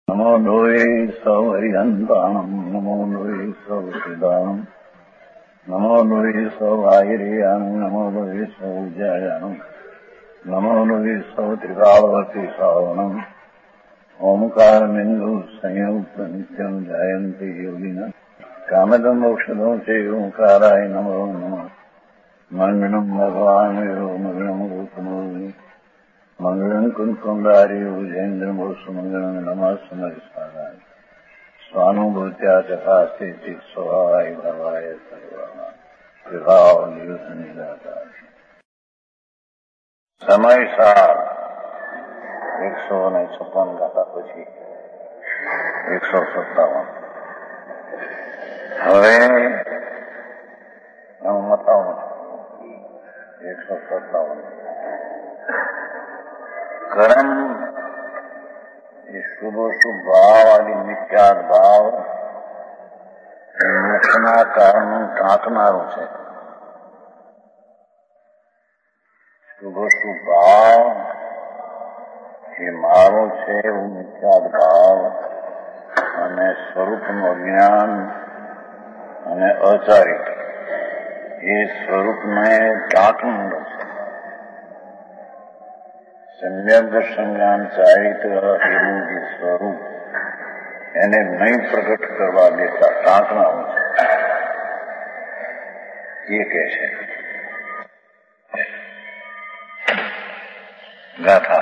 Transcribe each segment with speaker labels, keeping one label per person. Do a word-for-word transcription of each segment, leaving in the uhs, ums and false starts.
Speaker 1: नमो लोये सौहरिहन्ताणम् नमो लोये सौहृदानम् नमो लोये सौभागिर्यानम् नमो लोये सौजायानम् नमो लोये सौत्रिकावती सावनम् ओंकारमिन्दु संयुक्त नित्यम् जायन्ति योगिनः कामदम् मोक्षदम् च ओंकाराय नमो नमः मङ्गलम् भगवान् विरो मङ्गलम् रूपमोहि मंगलम कुंकुंडारी उजेन्द्रमोसु मंगलम नमः समरिसाराय स्वानुभूत्या चकास्ते चित स्वभावाय भवाय सर्वाना विभाव नियुक्त निराकार समय सार एक सौ ने छप्पन गाता પછી एक सौ सत्तावन હવે હું બતાવું एक सौ सत्तावन कर्म ये શુભોશુભ ભાવ આદિ મિથ્યાત ભાવ મોક્ષના કારણનું ટાંકનારું છે. શુભોશુભ ભાવ એ મારો છે એવું મિથ્યાત ભાવ અને સ્વરૂપનું અજ્ઞાન અને અચારિત એ સ્વરૂપને ટાંકનારું છે. सम्यक दर्शन ज्ञान चारित्र एवं જે સ્વરૂપ એને નહીં પ્રગટ કરવા દેતા ટાંકનારું છે એ કહે છે. ગાથા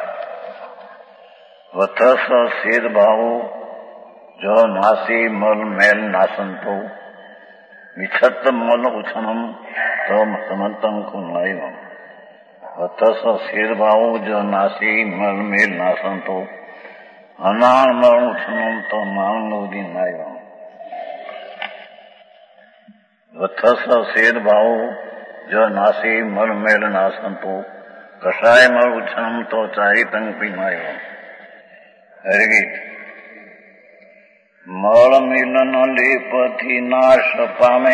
Speaker 1: વથસ સેદ ભાવો જો નાસી મલ મેલ નાસંતો વિછત મલ ઉછનમ તો સમંતમ કુનૈવમ वतस शेर भाव जो नासी मल मेल नासंतो अनाण मरण उठनम तो मान लोदी नाय वतस शेर भाव जो नासी मल मेल नासंतो कषाय मल उठनम तो चारी तंग पीनाय हरिगीत मल मिलन लेपथी नाश पामे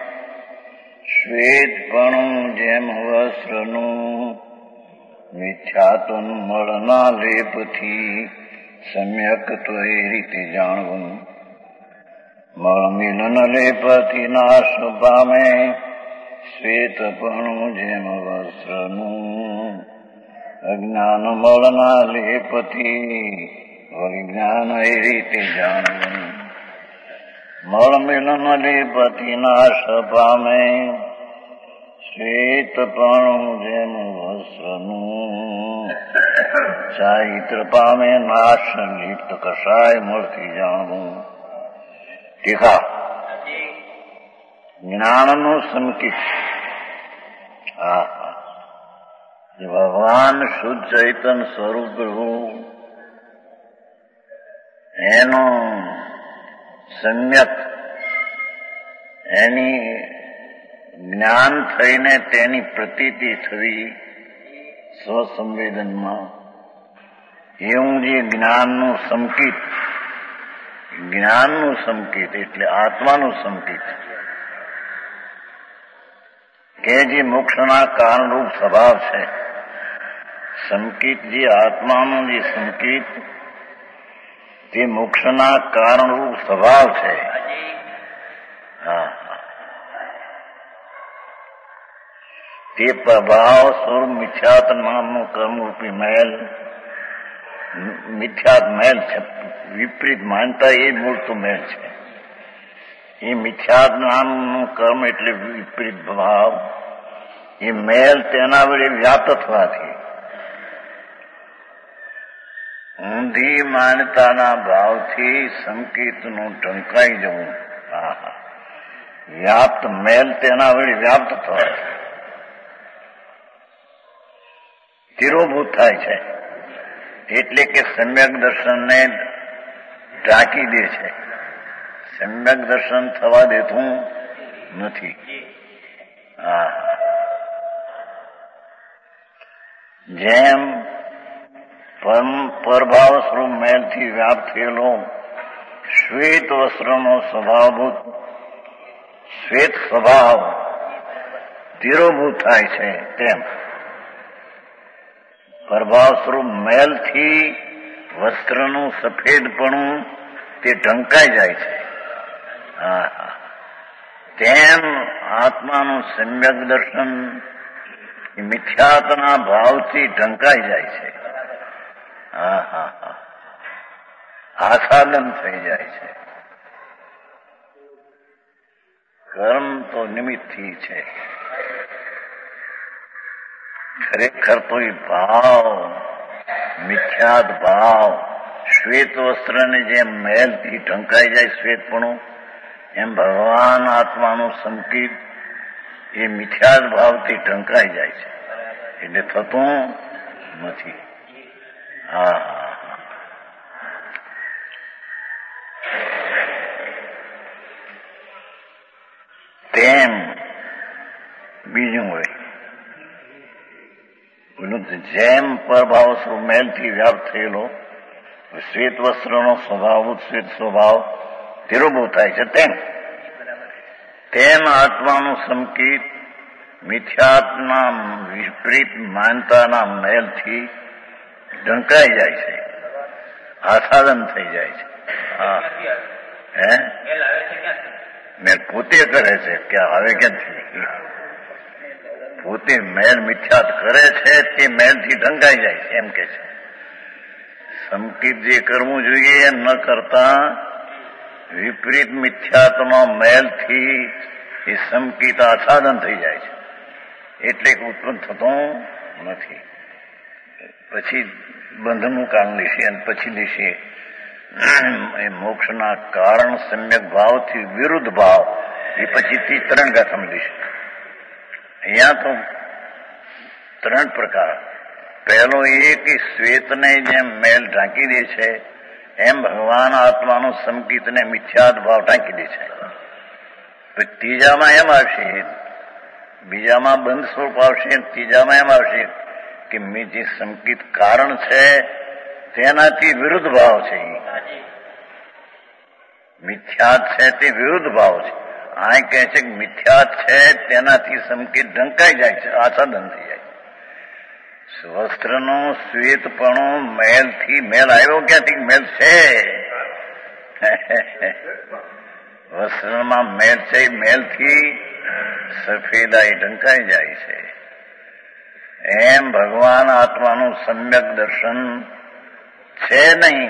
Speaker 1: શ્વેતપણું જેમ વસ્ત્રનું મિથ્યાત્વનું મળના લેપથી સમ્યક તો એ રીતે જાણવું. મળ મિલન લેપથી નાશ પામે શ્વેતપણું જેમ વસ્ત્રનું અજ્ઞાન મળના લેપથી વિજ્ઞાન એ રીતે જાણવું. મળ મિલન લેપથી નાશ પામે શ્વેતપણું જેમ વસ્ત્રનું ચારિત્ર પામે નાશ લિપ્ત કષાય મળથી જાણવું. ટીકા જ્ઞાનનું સંકેત હા ભગવાન શુદ્ધ ચૈતન સ્વરૂપ રહેવું એનું સમ્યક એની જ્ઞાન થઈને તેની પ્રતીતિ થવી સ્વસંવેદનમાં એવું જે જ્ઞાનનું સંકેત જ્ઞાનનું સંકેત એટલે આત્માનું સંકેત કે જે મોક્ષના કારણરૂપ સ્વભાવ છે. સંકેત જે આત્માનું જે સંકેત તે મોક્ષના કારણરૂપ સ્વભાવ છે. હા તે પ્રભાવ સ્વરૂપ મિથ્યાત નામનું કર્મરૂપી મહેલ મિથ્યાત મહેલ છે. વિપરીત માનતા એ મૂળતું મહેલ છે. એ મિથ્યાત નામનું કર્મ એટલે વિપરીત ભાવ એ મહેલ તેના વડે વ્યાપ્ત થવાથી ઊંધી માન્યતાના ભાવથી સંકેતનું ઢંકાઈ જવું. હા હા વ્યાપ્ત મહેલ તેના વડે વ્યાપ્ત થવાથી તિરોભૂત થાય છે. એટલે કે સમ્યક દર્શનને ઢાંકી દે છે. સમ્યક દર્શન થવા દેતું નથી. હા જેમ પરભાવ સ્વરૂપ મેલથી વ્યાપ્ત થયેલો શ્વેત વસ્ત્રનો સ્વભાવભૂત શ્વેત સ્વભાવ તિરોભૂત થાય છે તેમ પ્રભાવ સ્વરૂપ મેલથી વસ્ત્રનું સફેદપણું તે ઢંકાઈ જાય છે. હા હા તેમ આત્માનું સમ્યક દર્શન મિથ્યાત્વના ભાવથી ઢંકાઈ જાય છે. હા હા હા આસાદન થઈ જાય છે. કર્મ તો નિમિત્તથી છે, ખરેખર તો એ ભાવ મિથ્યાત ભાવ શ્વેત વસ્ત્રને જેમ મેલથી ઢંકાઈ જાય શ્વેતપણું, એમ ભગવાન આત્માનું સંકિત એ મિથ્યાત ભાવથી ઢંકાઈ જાય છે, એટલે થતું નથી. હા હા તેમ બીજું હોય જેમ પરભાવ મેલથી વ્યાપ્ત થયેલો શ્વેત વસ્ત્રનો સ્વભાવ શ્વેત સ્વભાવ તિરોભૂ થાય છે, તેમ તેમ આત્માનું સંકિત મિથ્યાત્મના વિપરીત માનતાના મેલથી ઢંકાઈ જાય છે, આસાદન થઈ જાય છે. હા હે મેલ પોતે કરે છે કે આવે ક્યાંથી? પોતે મેલ મિથ્યાત કરે છે તે મેલથી ઢંકાઈ જાય છે એમ કે છે. સંકિત જે કરવું જોઈએ એમ ન કરતા વિપરીત મિથ્યાત્મા મેલથી એ સંકિત આસાદન થઈ જાય છે, એટલે ઉત્પન્ન થતું નથી. પછી બંધનું કારણ લેશે અને પછી લેશે એ મોક્ષના કારણ સમ્યક ભાવથી વિરુદ્ધ ભાવ, એ પછી ત્રણ ગાથામાં લેશે. અહીંયા તો ત્રણ પ્રકાર. પહેલો એ કે શ્વેતને જેમ મેલ ઢાંકી દે છે એમ ભગવાન આત્માનું સંકિતને મિથ્યાત ભાવ ઢાંકી દે છે. ત્રીજામાં એમ આવશે, બીજામાં બંધ સ્વરૂપ આવશે, ત્રીજામાં એમ આવશે કે જે સંકિત કારણ છે તેનાથી વિરુદ્ધ ભાવ છે, મિથ્યાત છે તે વિરુદ્ધ ભાવ છે. આ કહે છે કે મિથ્યાત છે તેનાથી સંકિત ઢંકાઈ જાય છે, આસાદન થઈ જાય. વસ્ત્રનો શ્વેતપણું મેલથી મેલ આવ્યો ક્યાંથી? મેલ છે વસ્ત્રમાં મેલ છે, મેલથી સફેદાઈ ઢંકાઈ જાય છે. એમ ભગવાન આત્માનું સમ્યક દર્શન છે નહીં,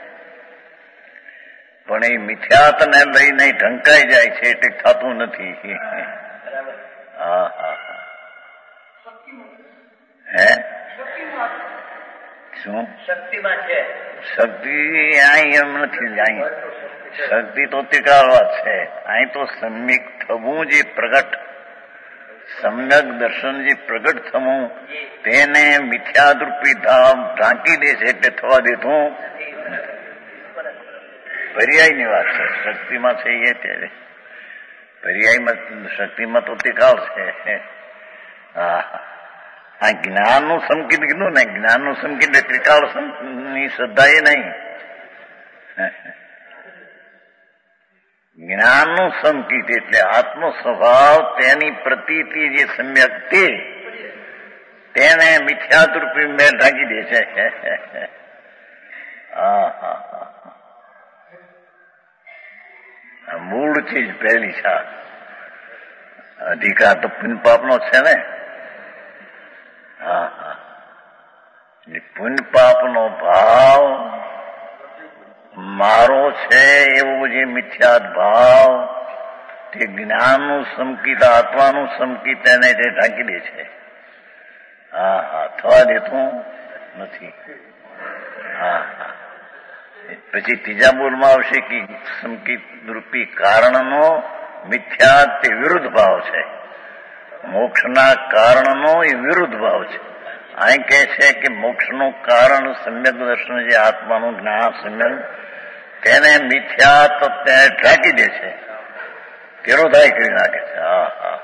Speaker 1: પણ એ મિથ્યાતને લઈને ઢંકાઈ જાય છે એટલે થતું નથી. હા હા હે શું શક્તિમાં છે? શક્તિ અહીં એમ નથી. અહીં શક્તિ તો ત્રિકાળવાત છે. અહીં તો સમ્યક થવું જે પ્રગટ સમ્યક દર્શન જે પ્રગટ થવું તેને મિથ્યાદરૂપી ધામ ઢાંકી દે છે એટલે થવા દેતું. પર્યાયની વાત છે. શક્તિમાં છે એ ત્યારે પર્યાયમાં શક્તિમાં તો ત્રિકાળ છે. હા આ જ્ઞાનનું સંકિત કીધું ને, જ્ઞાનનું સંકિત ત્રિકાળ ની શ્રદ્ધા એ નહીં. જ્ઞાનનું સંકિત એટલે આત્મ સ્વભાવ તેની પ્રતીતિ જે સમ્યક તે તેને મિથ્યાદરૂપી મેલ ઢાંકી દે છે. હા હા હા મૂળ ચીજ પહેલી છે. અધિકાર તો પુણ્ય પાપનો છે ને. હા હા પુણ્ય પાપનો ભાવ મારો છે એવો જે મિથ્યાત ભાવ તે જ્ઞાનનું સંકિત આત્માનું સંકિત એને તે ઢાંકી દે છે. હા હા થવા દેતું નથી. હા હા પછી ત્રીજા બોલમાં આવશે કે સંકિત રૂપી કારણનો મિથ્યાત તે વિરુદ્ધ ભાવ છે. મોક્ષના કારણનો એ વિરુદ્ધ ભાવ છે. અહીં કહે છે કે મોક્ષનું કારણ સમ્યક દર્શન જે આત્માનું જ્ઞાન સમ્યક તેને મિથ્યાત તેને ઢાંકી દે છે, વિરોધાય કરી નાખે છે. હા હા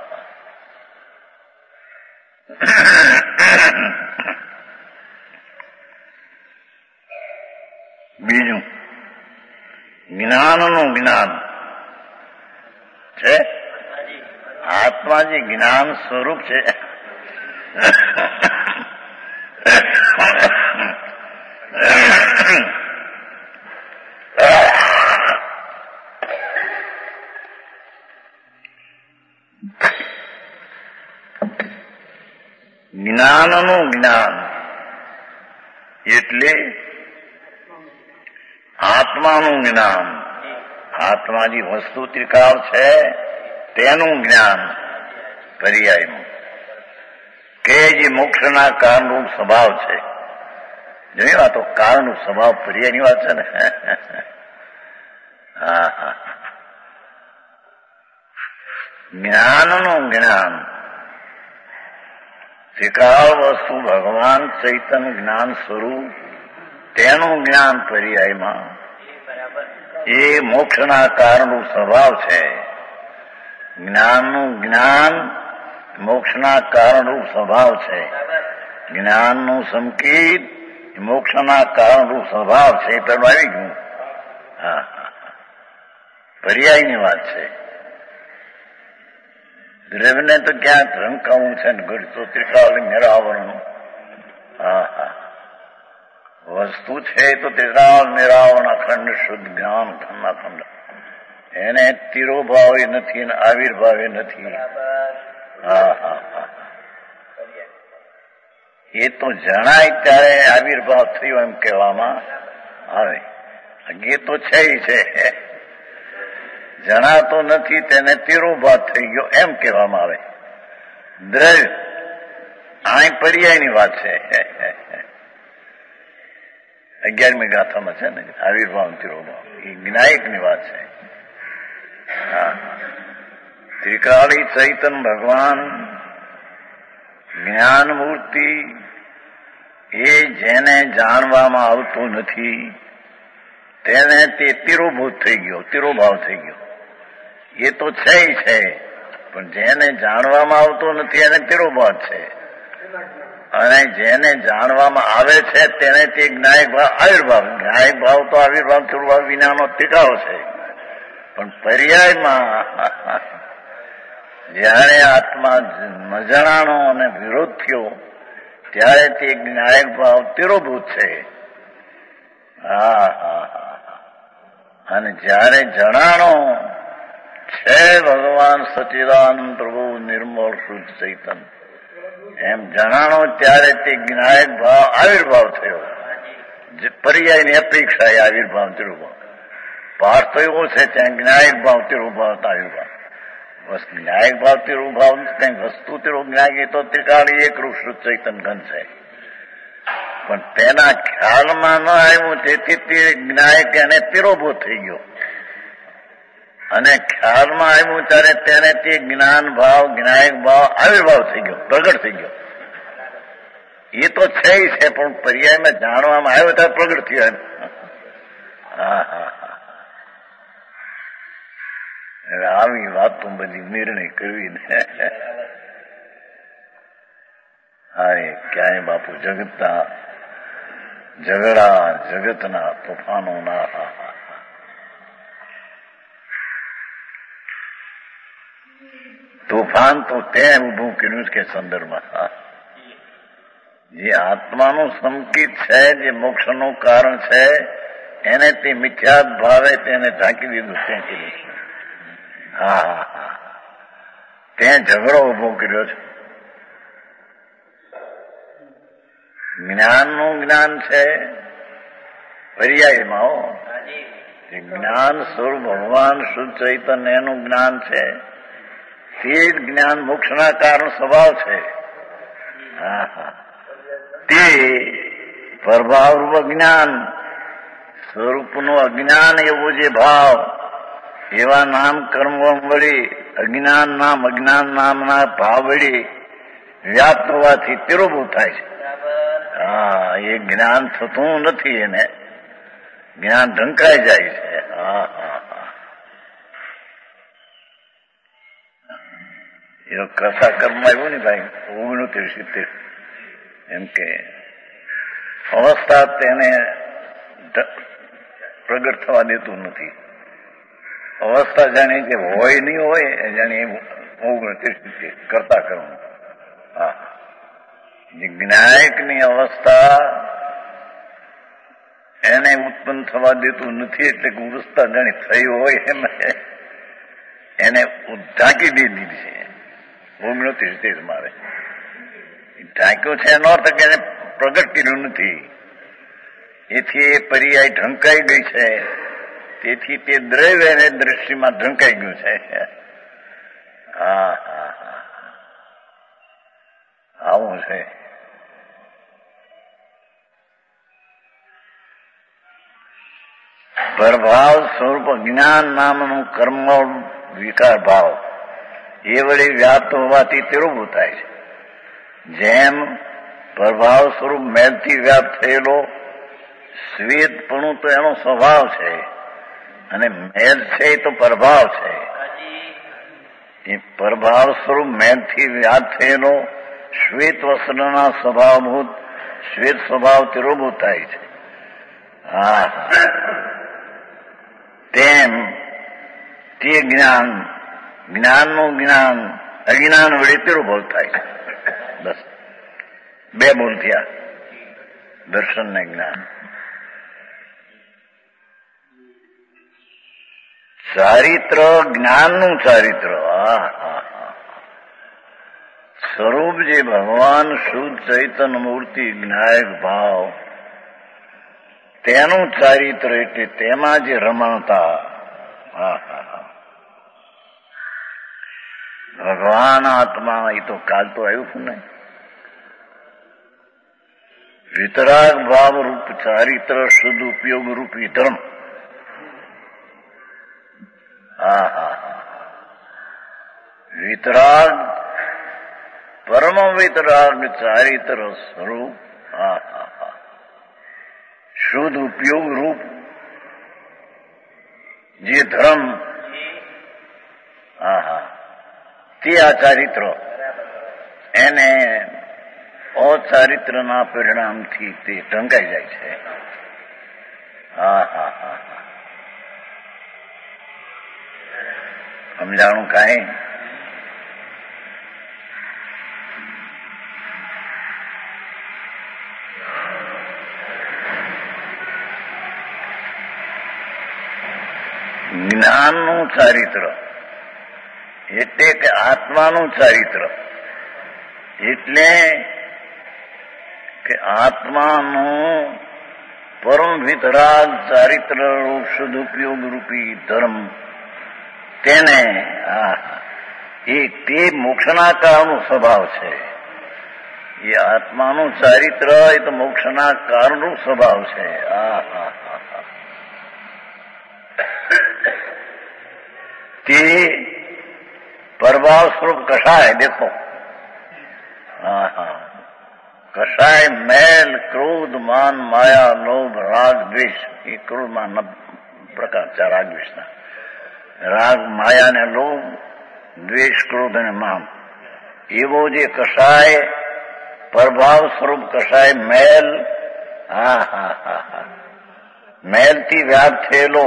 Speaker 1: બીજું જ્ઞાનનું જ્ઞાન છે. આત્મા જે જ્ઞાન સ્વરૂપ છે જ્ઞાનનું જ્ઞાન એટલે આત્માનું જ્ઞાન. આત્મા જે વસ્તુ ત્રિકાળ છે તેનું જ્ઞાન પર્યાયનું, કે જે મોક્ષના કારણરૂપ સ્વભાવ છે. જોઈ વાતો કારણનું સ્વભાવ પર્યાયની વાત છે ને. હા હા જ્ઞાનનું જ્ઞાન ત્રિકાળ વસ્તુ ભગવાન ચૈતન્ય જ્ઞાન સ્વરૂપ તેનું જ્ઞાન પર્યાયમાં એ મોક્ષના કારણનું સ્વભાવ છે. જ્ઞાનનું જ્ઞાન મોક્ષના કારણરૂપ સ્વભાવ છે. જ્ઞાનનું સંકેત મોક્ષના કારણરૂપ સ્વભાવ છે. એ પેલું આવી ગયું. હા પર્યાયની વાત છે. દ્રવ્યને તો ક્યાં ધ્રંકાવું છે ને ઘડતો ત્રિકાળ નિરાવરણ. હા હા વસ્તુ છે તો ત્રિકાળ નિરાવરણ અખંડ શુદ્ધ જ્ઞાન ખંડ. એને તિરોભાવે નથી ને આવિર્ભાવે નથી. હા હા હા એ તો જણાય ત્યારે આવિર્ભાવ થયો એમ કહેવામાં આવે. એ તો છે છે જણાતો નથી તેને તિરોભાવ થઈ ગયો એમ કહેવામાં આવે. દ્રવ્ય આ પર્યાયની વાત છે. અગિયારમી ગાથામાં છે ને આવિર્ભાવ તિરોભાવ એ જ્ઞાયકની વાત છે. હા ત્રિકાળી ચૈતન્ય ભગવાન જ્ઞાન મૂર્તિ એ જેને જાણવામાં આવતું નથી તેને તે તિરોભૂત થઈ ગયો, તિરોભાવ થઈ ગયો. એ તો છે છે પણ જેને જાણવામાં આવતું નથી એને તિરોભાવ છે, અને જેને જાણવામાં આવે છે તેને તે જ્ઞાયક ભાવ આવિર્ભાવ. જ્ઞાયક ભાવ તો આવિર્ભાવ તિરોભાવ વિનાનો ટીકાઓ છે. પણ પર્યાયમાં જયારે આત્મા મજણાનો અને વિરોધ થયો ત્યારે તે જ્ઞાયક ભાવ તિરોભૂત છે. હા હા અને જયારે જણાણો છે ભગવાન સચિદાનંદ પ્રભુ નિર્મળ શુદ્ધ ચૈતન્ય એમ જણાણો ત્યારે તે જ્ઞાયક ભાવ આવિર્ભાવ થયો. પર્યાયની અપેક્ષા એ આવિર્ભાવ તિરોભાવ. પાર તો એવો છે ત્યાં જ્ઞાયક ભાવ તિરોભાવ આવિર્ભાવ. બસ જ્ઞાયક ભાવ તિરોભાવ કઈ વસ્તુ તિરો જ્ઞાયક તો ત્રિકાળી એકરૂપ શુદ્ધ ચૈતન્ય ઘન છે. પણ તેના ખ્યાલમાં ન આવ્યું તેથી તે જ્ઞાયક એને તિરોભૂત થઈ ગયો, અને ખ્યાલમાં આવ્યું ત્યારે તેને તે જ્ઞાન ભાવ જ્ઞાયક ભાવ આવિર્ભાવ થઈ ગયો, પ્રગટ થઈ ગયો. એ તો છે છે પણ પર્યાયમાં જાણવામાં આવ્યો ત્યારે પ્રગટ થયો એમ. હા હા આવી વાતો બધી નિર્ણય કરવી ને. હા એ ક્યાંય બાપુ જગતના ઝઘડા જગતના તોફાનોના તોફાન તો તેમ ઉભું કર્યું કે સંદર્ભમાં જે આત્માનું સંકેત છે, જે મોક્ષનું કારણ છે, એને તે મિથ્યાત ભાવે તેને ઢાંકી દીધું. ત્યાં કીધું હા હા હા ત્યાં ઝઘડો ઉભો કર્યો છે. જ્ઞાનનું જ્ઞાન છે પર્યાયમાં. જ્ઞાન સ્વરૂપ ભગવાન શુદ્ધ ચૈતન્ય એનું જ્ઞાન છે. તે જ જ્ઞાન મોક્ષના કારણ સ્વભાવ છે. હા હા તે પ્રભાવરૂપ જ્ઞાન સ્વરૂપનું અજ્ઞાન એવો જે ભાવ એવા નામ કર્મ વડે અજ્ઞાન નામ અજ્ઞાન નામના ભાવ વડે વ્યાપ્ત હોવાથી તિરોભૂત થાય છે. હા એ જ્ઞાન થતું નથી, એને જ્ઞાન ઢંકાઈ જાય છે. હા હા હા એ કથા કર્મમાં આવ્યું ને ભાઈ ઓગણોતેર સિત્તેર એમ કે અવસ્થા તેને પ્રગટ થવા દેતું નથી. અવસ્થા જાણે કે હોય નહીં હોય જાણે ઓગણોતેર સિત્તેર કરતા કર્મ. હા જ્ઞાયકની અવસ્થા એને ઉત્પન્ન થવા દેતું નથી, એટલે કે અવસ્થા જાણે થઈ હોય એમ એને ઢાંકી દીધી છે. ઓગણત્રીસ તેર મારે ઢાંક્યું છે એનો અર્થ કે એને પ્રગટ કર્યું નથી. એથી એ પર્યાય ઢંકાઈ ગઈ છે. તેથી તે દ્રવ્ય એને દ્રષ્ટિમાં ઢંકાઈ ગયું છે. હા હા હા આવું છે. પ્રભાવ સ્વરૂપ જ્ઞાન નામનું કર્મ વિકાર ભાવ એ વળી વ્યાપ્ત હોવાથી તેરું થાય છે. જેમ પ્રભાવ સ્વરૂપ મેલથી વ્યાપ્ત થયેલો શ્વેતપણું તો એનો સ્વભાવ છે, અને મેલ છે એ તો પ્રભાવ છે. એ પ્રભાવ સ્વરૂપ મેલથી વ્યાપ્ત થયેલો શ્વેત વસ્ત્રના સ્વભાવભૂત શ્વેત સ્વભાવ તેરોભૂત થાય છે. હા તેમ તે જ્ઞાન જ્ઞાનનું જ્ઞાન અજ્ઞાન વડે તેરોભૂત થાય છે. બસ બે બોલ થયા, દર્શન ને જ્ઞાન. ચારિત્ર જ્ઞાનનું ચારિત્ર સ્વરૂપ જે ભગવાન શુદ્ધ ચૈતન્ય મૂર્તિ જ્ઞાયક ભાવ તેનું ચારિત્ર એટલે તેમાં જે રમણતા. ભગવાન આત્મા એ તો કાલ તો આવ્યું ને. વિતરાગ ભાવ રૂપ ચારિત્ર શુદ્ધ ઉપયોગ રૂપી ધર્મ. હા હા વિતરાગ પરમ વિતરાગ ચારિત્ર સ્વરૂપ. હા હા હા શુદ્ધ ઉપયોગ રૂપ જે ધર્મ. હા હા તે આ ચારિત્ર એને અચારિત્રના પરિણામથી તે ઢંકાઈ જાય છે. હા હા હા સમજાણું કાંઈ? જ્ઞાનનું ચારિત્ર એટલે કે આત્માનું ચારિત્ર એટલે કે આત્માનું પરમ વિતરાગ ચારિત્ર રૂપ સદુપયોગ રૂપી ધર્મ તેને એ તે મોક્ષના કાળનો સ્વભાવ છે. એ આત્માનું ચારિત્ર એ તો મોક્ષના કાળનો સ્વભાવ છે. આ હા હા હા તે પ્રભાવ સ્વરૂપ કષાય દેખો. હા હા કષાય મેલ ક્રોધ માન માયા લોભ રાગ દ્વેષ. એ ક્રોધ માન પ્રકાર છે રાગ દ્વેષના. રાગ માયા ને લોભ, દ્વેષ ક્રોધ અને માન એવો જે કષાય પ્રભાવ સ્વરૂપ કષાય મેલ. હા હા હા હા મેલથી વ્યાપ્ત થયેલો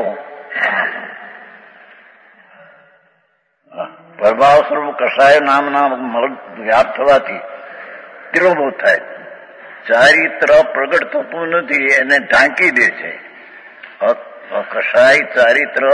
Speaker 1: પ્રભાવ સ્વરૂપ કષાય નામના વ્યાપ્ત થવાથી તિરોભૂત થાય. ચારિત્ર પ્રગટ થતું નથી, એને ઢાંકી દે છે. કષાય ચારિત્ર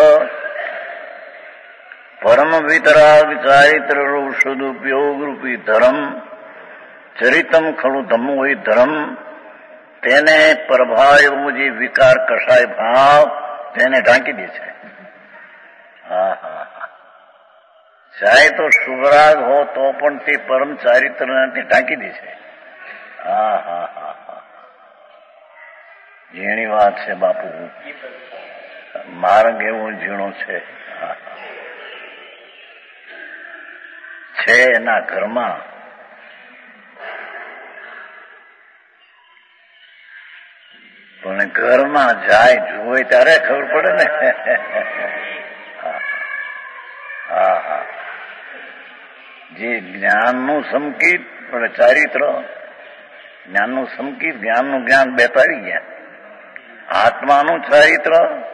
Speaker 1: પરમ વિતરાગ ચારિત્ર રૂપ સદુપયોગ રૂપી ધર્મ ચરિતમ ખરું ધમવું હોય ધર્મ તેને પ્રભાવ જે વિકાર કષાય ભાવ તેને ઢાંકી દે છે. હા હા ચાહે તો શુભરાગ હો તો પણ તે પરમ ચારિત્રને ઢાંકી દે છે. હા હા હા હા ઝીણી વાત છે બાપુ. માર્ગ એવો ઝીણો છે. છે એના ઘરમાં પણ ઘરમાં જાય જુએ ત્યારે ખબર પડે ને. હા હા જે જ્ઞાનનું સંકિત પણ ચારિત્ર જ્ઞાનનું સંકિત જ્ઞાનનું જ્ઞાન બેતાડી ગયા. આત્માનું ચારિત્ર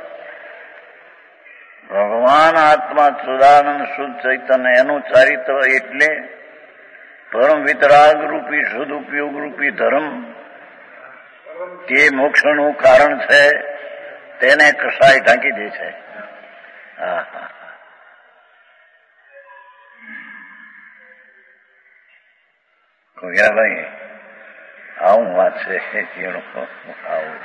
Speaker 1: ભગવાન આત્મા સદાનંદ શુદ્ધ ચૈતન્ય એનું ચારિત્ર એટલે પરમ વિતરાગ રૂપી સદુપયોગ રૂપી ધર્મ તે મોક્ષનું કારણ છે. તેને કસાય ઢાંકી દે છે. હા હા કોઈ ભાઈ આવું વાત છે આવું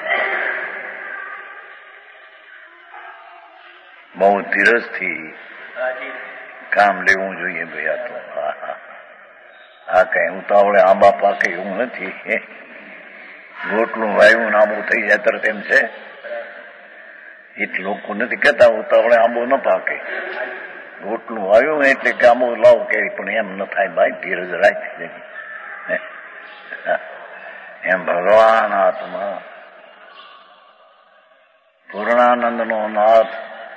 Speaker 1: બહુ ધીરજથી કામ લેવું જોઈએ ભાઈ. આ તો હા હા આ કઈ ઉતાવળે આંબા પાકે એવું નથી. ગોટલું વાયું આંબો થઈ જાય તરત એમ છે. એ લોકો નથી કહેતા ઉતાવળે આંબો ન પાકે. ગોટલું વાયું એટલે કે આંબો લાવ કે પણ એમ ન થાય ભાઈ, ધીરજ રાખ. એમ ભગવાન આત્મા પૂર્ણાનંદ નો નાથ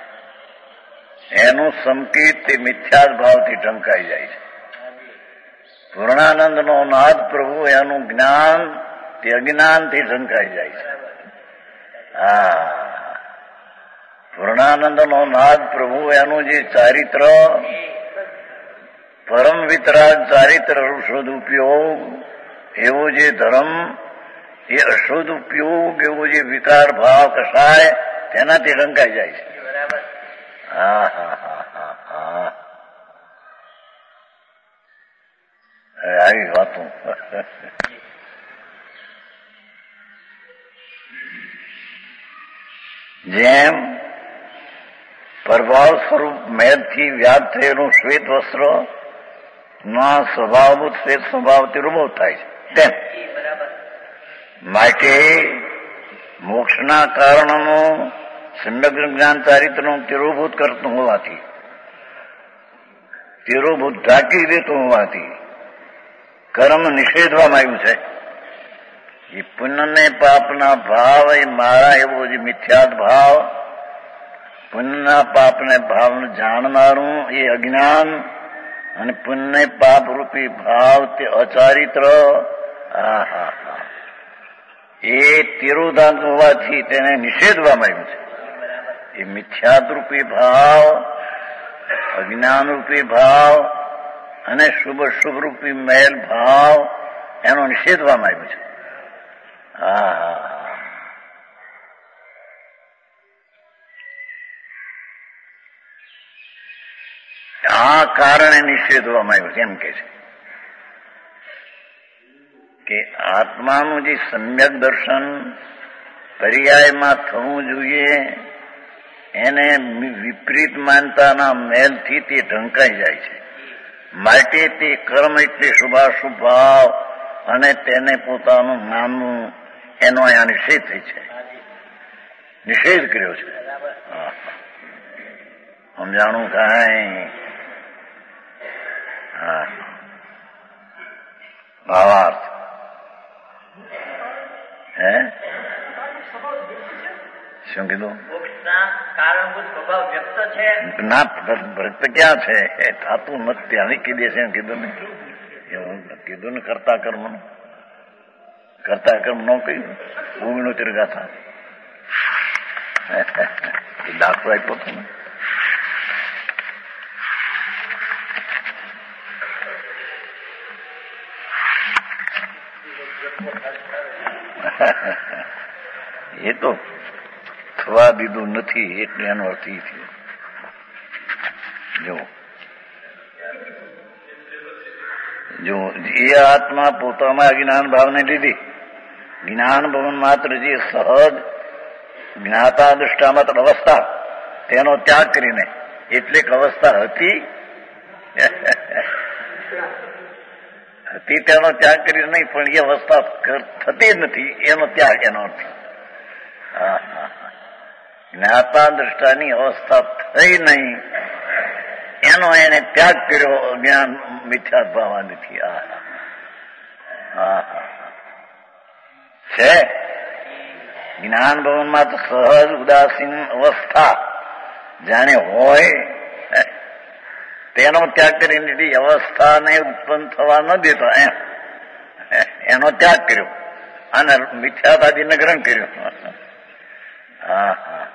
Speaker 1: એનું સંકેત તે મિથ્યા ભાવથી ઢંકાઈ જાય છે. પૂર્ણાનંદ નો નાદ પ્રભુ એનું જ્ઞાન તે અજ્ઞાનથી ઢંકાઈ જાય છે. હા, પૂર્ણાનંદ નો નાદ પ્રભુ એનું જે ચારિત્ર પરમ વિતરાગ ચારિત્ર અશુદ્ધ ઉપયોગ એવો જે ધર્મ એ અશુદ્ધ ઉપયોગ એવો જે વિકાર ભાવ કસાય તેનાથી ઢંકાઈ જાય છે. હા હા હા હા હા આવી વાતો. જેમ પ્રભાવ સ્વરૂપ મેદથી વ્યાપ થયેલું શ્વેત વસ્ત્ર ના સ્વભાવભૂત શ્વેત સ્વભાવ તિરુભવ થાય છે, તેમ માટે મોક્ષના કારણનું સમ્યક જ્ઞાન ચારિત્રનું તિરોભૂત કરતું હોવાથી, તિરોભૂત ઢાંકી દેતું હોવાથી કર્મ નિષેધવામાં આવ્યું છે. એ પુણ્ય ને પાપના ભાવ એ મારા એવો જે મિથ્યાત ભાવ, પુણ્યના પાપને ભાવને જાણનારું એ અજ્ઞાન અને પુણ્ય પાપ રૂપી ભાવ તે અચારિત્ર. હા હા હા એ તિરોધાન હોવાથી તેને નિષેધવામાં આવ્યું છે. એ મિથ્યાત રૂપી ભાવ, અજ્ઞાન રૂપી ભાવ અને શુભ શુભ રૂપી મેલ ભાવ એનો નિષેધવામાં આવ્યું છે. હા આ કારણે નિષેધવામાં આવ્યું છે. એમ કે છે કે આત્માનું જે સમ્યક દર્શન પર્યાયમાં થવું જોઈએ એને વિપરીત માનતાના મેલથી તે ઢંકાઈ જાય છે. માટે તે કર્મ એટલે શુભાશુભ ભાવ અને તેને પોતાનું નામનું એનો અહીંયા નિષેધ થઈ છે, નિષેધ કર્યો છે. સમજાણું કાંઈ? હા, ભાવાર્થ હે શું કીધું? ના ભક્ત ક્યાં છે? એ થતું નથી. આની કીધે છે કીધું ને, એવું કીધું ને કરતા કર્મ કરતા કર્મ ન કહ્યું. ઓગણું તિરગાથા દાખલો આપ્યો હતો ને. એ તો થવા દીધું નથી એટલે એનો અર્થ એ થયો. જો જો એ આત્મા પોતામાં અજ્ઞાન ભાવને લીધી, જ્ઞાન ભવન માત્ર જે સહજ જ્ઞાતા દૃષ્ટામત અવસ્થા તેનો ત્યાગ કરીને, એટલે એક અવસ્થા હતી હતી તેનો ત્યાગ કરીને નહીં, પણ એ અવસ્થા થતી જ નથી એનો ત્યાગ, એનો અર્થ. હા હા જ્ઞાતા દૃષ્ટાની અવસ્થા થઈ નહીં એનો એને ત્યાગ કર્યો જ્ઞાન મિથ્યા ભાવાથી. હા હા છે જ્ઞાન ભવનમાં તો સહજ ઉદાસીન અવસ્થા જાણે હોય તેનો ત્યાગ કરીને અવસ્થાને ઉત્પન્ન થવા ન દેતો એમ એનો ત્યાગ કર્યો અને મિથ્યાતાદીને ગ્રહણ કર્યું. હા હા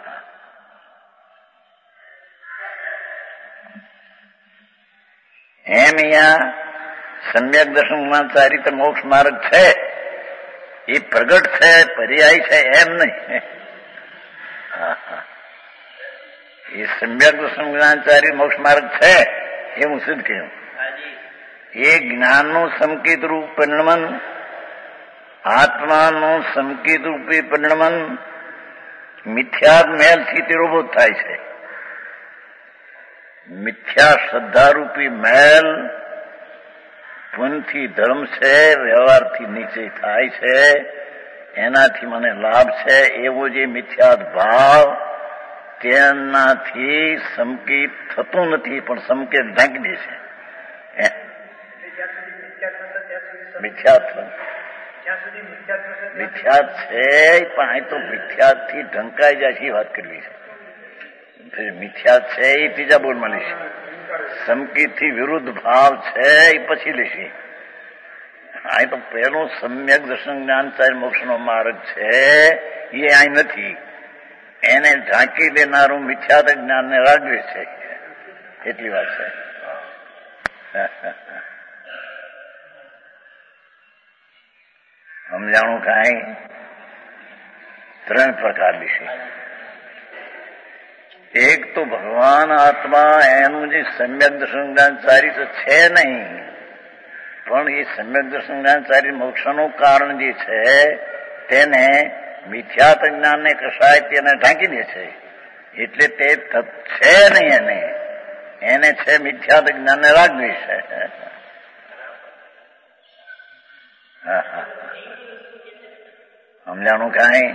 Speaker 1: એમ અહીંયા સમ્યક દર્શનમાં ચારિત્ર મોક્ષ માર્ગ છે, એ પ્રગટ છે, પર્યાય છે એમ નહીં. એ સમ્યક દર્શન જ્ઞાનચારી મોક્ષ માર્ગ છે એવું સિદ્ધ કહ્યું. એ જ્ઞાનનું સંકેત રૂપ પરિણમન આત્માનું સંકેત રૂપી પરિણમન મિથ્યા મેલથી તિરોભૂત થાય છે. મિથ્યા શ્રદ્ધારૂપી મેલ પુનથી ધર્મ છે, વ્યવહારથી નીચે થાય છે, એનાથી મને લાભ છે. એવો જે મિથ્યાત ભાવ તેનાથી સંકેત થતું નથી, પણ સંકેત ઢાંકી દે છે. મિથ્યાત મિથ્યાત છે, પણ અહીં તો મિથ્યાત થી ઢંકાઈ જાય છે વાત કરવી છે. મિથ્યાત છે એ ત્રીજા બોર્ડમાં લેશે. સંકેત થી વિરુદ્ધ ભાવ છે એ પછી લેશે. અહીં તો પહેલું સમ્યક દર્શન જ્ઞાન ચાર મોક્ષનો માર્ગ છે એ અહીં નથી. એને ઢાંકી દેનારું મિથ્યાત જ્ઞાનને રાગવે છે. એટલી વાત છે. સમજાણું કાંઈ ત્રણ પ્રકારની છે. એક તો ભગવાન આત્મા એનું જે સમ્યક દર્શન જ્ઞાનચારી તો છે નહીં, પણ એ સમ્યક દર્શન જ્ઞાનચારી મોક્ષનું કારણ જે છે તેને મિથ્યાત જ્ઞાનને કશાય તેને ઢાંકી દે છે. એટલે તે છે નહીં, એને એને છે મિથ્યાત જ્ઞાનને રાગવી છે. હા હા સમજાણું કાંઈ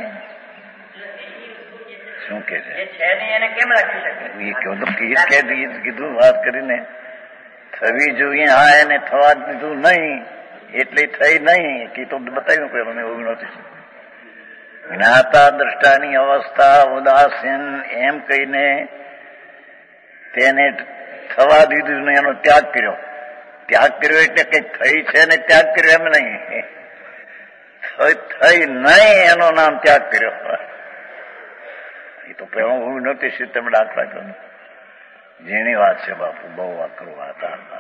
Speaker 1: શું કે છે? કીધું વાત કરીને થવી જોઈએ. હા, એને થવા દીધું નહીં એટલે થઈ નહીં. કીધું બતાવ્યું કે મને એવું નહોતું. જ્ઞાતા દ્રષ્ટાની અવસ્થા ઉદાસીન એમ કહીને તેને થવા દીધું ને એનો ત્યાગ કર્યો. ત્યાગ કર્યો એટલે કઈ થઈ છે ને ત્યાગ કર્યો એમ નહીં. થઈ નહીં એનું નામ ત્યાગ કર્યો. એ તો પેલો હું નહોતી તમે દાખલા કહો. જેની વાત છે બાપુ, બહુ અકરું વાત.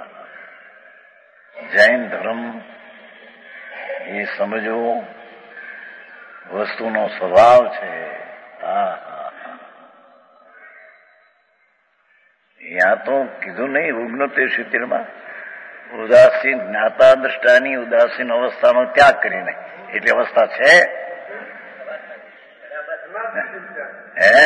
Speaker 1: જૈન ધર્મ એ સમજો વસ્તુનો સ્વભાવ છે. હા હા યા તો કીધું નહીં ઓગણોતેર સિત્તેરમાં ઉદાસીન જ્ઞાતા દ્રષ્ટાની ઉદાસીન અવસ્થાનો ત્યાગ કરીને. એટલી અવસ્થા છે હે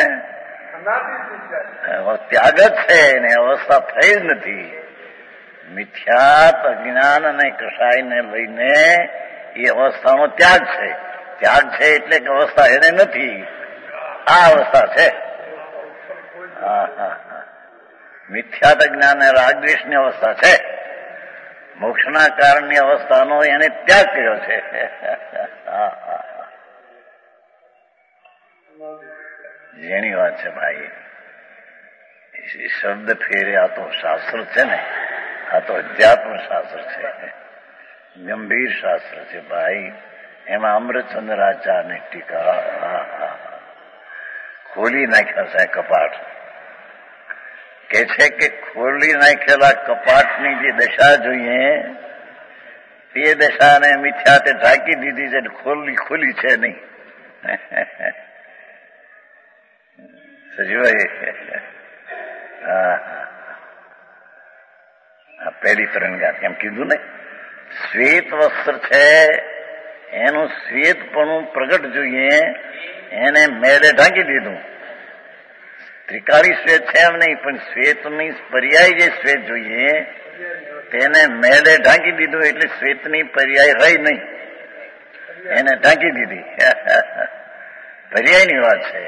Speaker 1: ત્યાગ જ છે ને અવસ્થા થઈ જ નથી. મિથ્યાત અજ્ઞાન અને કષાયને લઈને એ અવસ્થાનો ત્યાગ છે. ત્યાગ છે એટલે કે અવસ્થા એને નથી, આ અવસ્થા છે. હા હા હા મિથ્યાત જ્ઞાન અને રાગદ્વેષની અવસ્થા છે. મોક્ષના કારણની અવસ્થાનો એને ત્યાગ કર્યો છે. જેની વાત છે ભાઈ, શબ્દ ફેરે આ તો શાસ્ત્ર છે ને, આ તો અધ્યાત્મ શાસ્ત્ર છે, ગંભીર શાસ્ત્ર છે ભાઈ. એમાં અમૃતચંદ્રાચાર્યની ટીકા ખોલી નાખ્યા છે કપાટ. કે છે કે ખોલી નાખેલા કપાટની જે દશા જોઈએ તે દશાને મિથ્યાતે ઢાંકી દીધી છે. ખોલી ખુલી છે નહીં. સજીવાય હા પહેલી તરંગાત એમ કીધું ને. શ્વેત વસ્ત્ર છે એનું શ્વેતપણું પ્રગટ જોઈએ, એને મેળે ઢાંકી દીધું. ત્રિકાળી શ્વેત છે એમ નહીં, પણ શ્વેતની પર્યાય જે શ્વેત જોઈએ તેને મેળે ઢાંકી દીધું. એટલે શ્વેતની પર્યાય રહી નહીં, એને ઢાંકી દીધી. પર્યાયની વાત છે.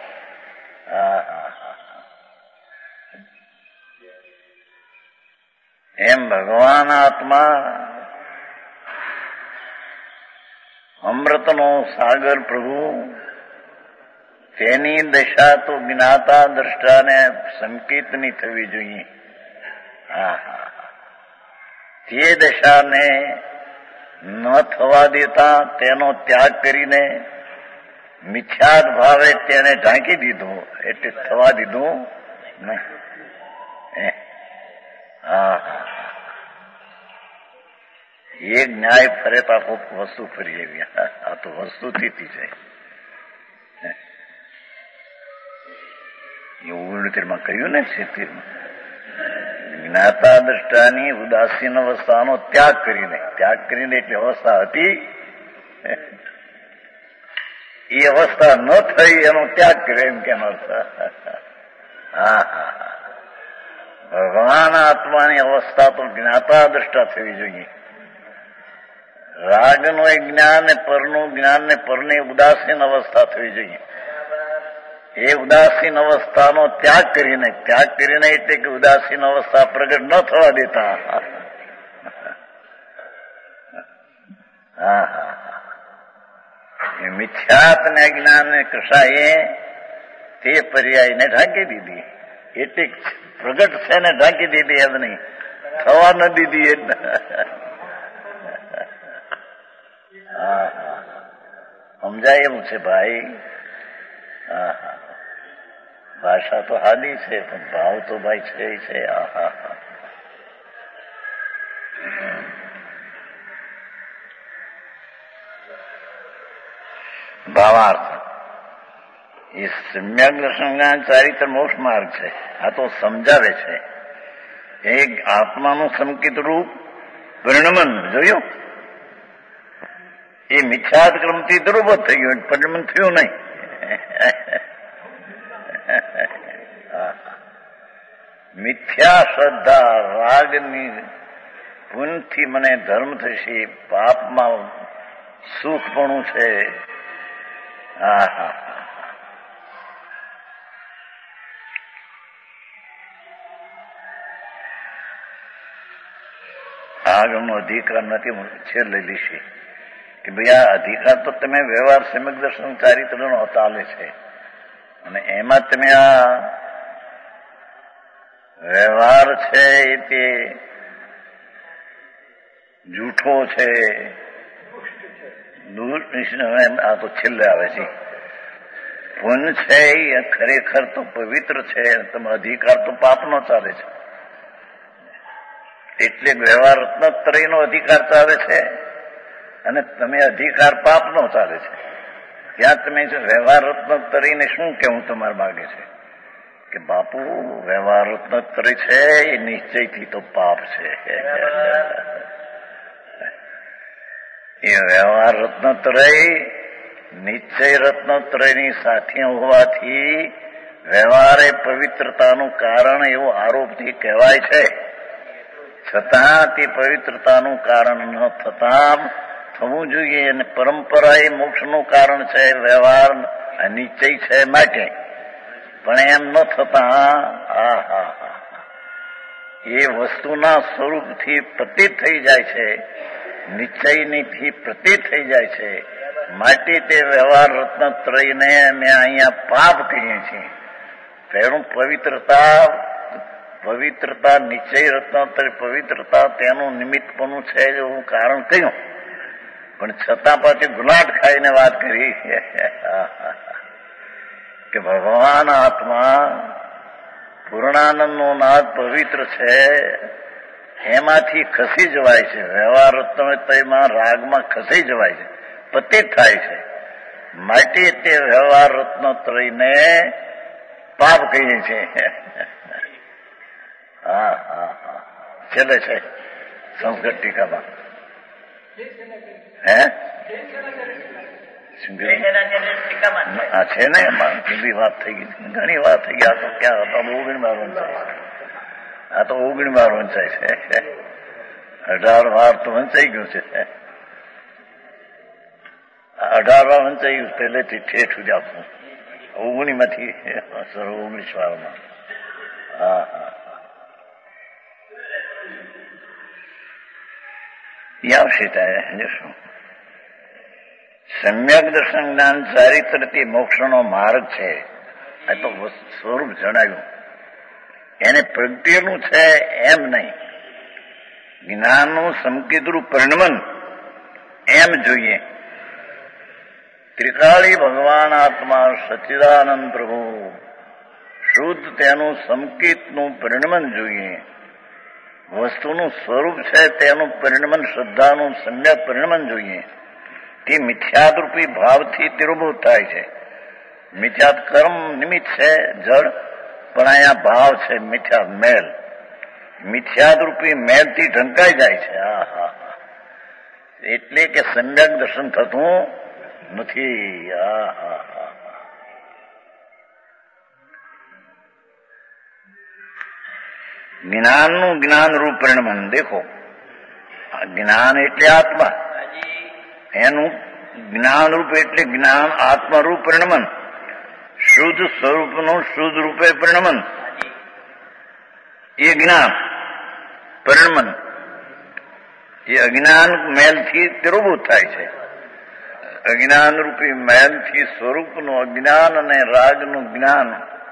Speaker 1: એમ ભગવાન આત્મા અમૃતનો સાગર પ્રભુ, તેની દશા તો જ્ઞાતા દ્રષ્ટાને સંકેતની થવી જોઈએ. હા હા તે દશાને ન થવા દેતા તેનો ત્યાગ કરીને મિથ્યાત ભાવે તેને ઢાંકી દીધું. એટલે થવા દીધું નહીં. હા હા એક ન્યાય ફરે તો આખો વસ્તુ ફરી એવી. આ તો વસ્તુથી જાય. ઓગણતેરમાં કહ્યું ને સિત્તેરમાં જ્ઞાતા દ્રષ્ટાની ઉદાસીન અવસ્થાનો ત્યાગ કરીને. ત્યાગ કરીને એટલે અવસ્થા હતી એ અવસ્થા ન થઈ એનો ત્યાગ કર્યો એમ કેમ અર્થ. હા હા ભગવાન આત્માની અવસ્થા તો જ્ઞાતા દ્રષ્ટા થવી જોઈએ. રાગનું એ જ્ઞાન ને પરનું જ્ઞાન ને પરની ઉદાસીન અવસ્થા થવી જોઈએ. એ ઉદાસીન અવસ્થાનો ત્યાગ કરીને ત્યાગ કરીને એટલે કે ઉદાસીન અવસ્થા પ્રગટ ન થવા દેતા. હા હા એ મિથ્યાત ને જ્ઞાન ને કશાએ તે પર્યાયને ઢાંકી દીધી. એટલે પ્રગટ છે ને ઢાંકી દીધી એમ નહીં, થવા ન દીધી એ. હા હા સમજાય એવું છે ભાઈ. હા હા ભાષા તો હાદી છે પણ ભાવ તો ભાઈ છે છે. હા હા હા ભાવાર્થ એ સમ્યક દર્શન ચારિત્ર મોક્ષ માર્ગ છે. આ તો સમજાવે છે. એક આત્માનું સંકિત રૂપ પરિણમન જોયું, એ મિથ્યાત ક્રમથી દુર્બોધ થઈ ગયું, પરિણમન થયું નહીં. મિથ્યા શ્રદ્ધા રાગની પુનથી મને ધર્મ થશે, પાપમાં સુખપણું છે. હા હા આગળનો અધિકાર નથી. છેલ્લે લીશે કે ભાઈ આ અધિકાર તો તમે વ્યવહાર સમ્યક દર્શન ચારિત્રનો ચાલે છે અને એમાં તમે આ વ્યવહાર છે એ તે જૂઠો છે, આ તો છેલ્લે આવે છે. પુન છે એ ખરેખર તો પવિત્ર છે, તમે અધિકાર તો પાપનો ચાલે છે. એટલે વ્યવહાર રત્નત્રયનો અધિકાર ચાલે છે અને તમે અધિકાર પાપનો ચાલે છે. ત્યાં તમે વ્યવહાર રત્નત્રયને શું કેવું તમારે માગે છે કે બાપુ વ્યવહાર રત્નત્રય છે એ નિશ્ચયથી તો પાપ છે. એ વ્યવહાર રત્નત્રય નિશ્ચય રત્નત્રયની સાથે હોવાથી વ્યવહાર એ પવિત્રતાનું કારણ એવું આરોપથી કહેવાય છે. છતાં તે પવિત્રતાનું કારણ ન થતા થવું જોઈએ અને પરંપરા એ મોક્ષનું કારણ છે, વ્યવહાર નિશ્ચય છે માટે. પણ એમ ન થતા હા હા હા એ વસ્તુના સ્વરૂપથી પ્રતીત થઈ જાય છે, નિશ્ચયનીથી પ્રતીત થઈ જાય છે. માટે તે વ્યવહાર રત્નત્રયને અમે અહીંયા પાપ કહીએ છીએ. તેનું પવિત્રતા પવિત્રતા નિશ્ચય રત્નત્રય પવિત્રતા તેનું નિમિત્તપણું છે એવું કારણ કહ્યું, પણ છતાં પાછી ગુલાટ ખાઈને વાત કરી કે ભગવાન આત્મા પૂર્ણાનંદનો નાદ પવિત્ર છે, એમાંથી ખસી જવાય છે. વ્યવહાર રત્નત્રયમાં રાગમાં ખસી જવાય છે, પતિત થાય છે. માટે તે વ્યવહાર રત્નત્રયને પાપ કહીએ છીએ. હા હા હા છેલ્લે છે સંસ્કૃત ટીકામાં. હે હા છે ને એમાં જુદી વાત થઈ ગઈ, ઘણી વાત થઈ ગઈ. આ તો ક્યાં હતા ઓગણીમાં વંચાય, આ તો ઓગણીમાં વંચાય છે. અઢાર વાર તો વંચાઈ ગયું છે. અઢાર વાર વંચાઈ ગયું પહેલેથી ઠેઠ સુધી આપવું. ઓગણીમાંથી ઓગણીસ વારમાં. હા હા આવશે ત્યાં જશું. સમ્યક દર્શન જ્ઞાન ચારિત્રથી મોક્ષનો માર્ગ છે. આ તો સ્વરૂપ જણાવ્યું, એને પ્રગટેલું છે એમ નહીં. જ્ઞાનનું સંકેતરૂપ પરિણમન એમ જોઈએ. ત્રિકાળી ભગવાન આત્મા સચ્ચિદાનંદ પ્રભુ શુદ્ધ તેનું સંકેતનું પરિણમન જોઈએ. વસ્તુનું સ્વરૂપ છે તેનું પરિણમન શ્રદ્ધાનું સમ્યક પરિણમન જોઈએ. તે મિથ્યાદરૂપી ભાવથી તિરોભૂત થાય છે. મિથ્યાત કર્મ નિમિત્ત છે જળ, પણ અહીંયા ભાવ છે મિથ્યાત મેલ. મિથ્યાદરૂપી મેલથી ઢંકાઈ જાય છે. હા હા એટલે કે સમ્યક દર્શન થતું નથી. આ હા હા જ્ઞાનનું જ્ઞાન રૂપ પરિણમન દેખો. જ્ઞાન એટલે આત્મા, એનું જ્ઞાન રૂપ એટલે જ્ઞાન આત્મરૂપ પરિણમન, શુદ્ધ સ્વરૂપનું શુદ્ધ રૂપે પરિણમન, એ જ્ઞાન પરિણમન. એ અજ્ઞાન મેલથી તિરોભૂત થાય છે. અજ્ઞાન રૂપી મેલથી સ્વરૂપનું અજ્ઞાન અને રાગનું જ્ઞાન,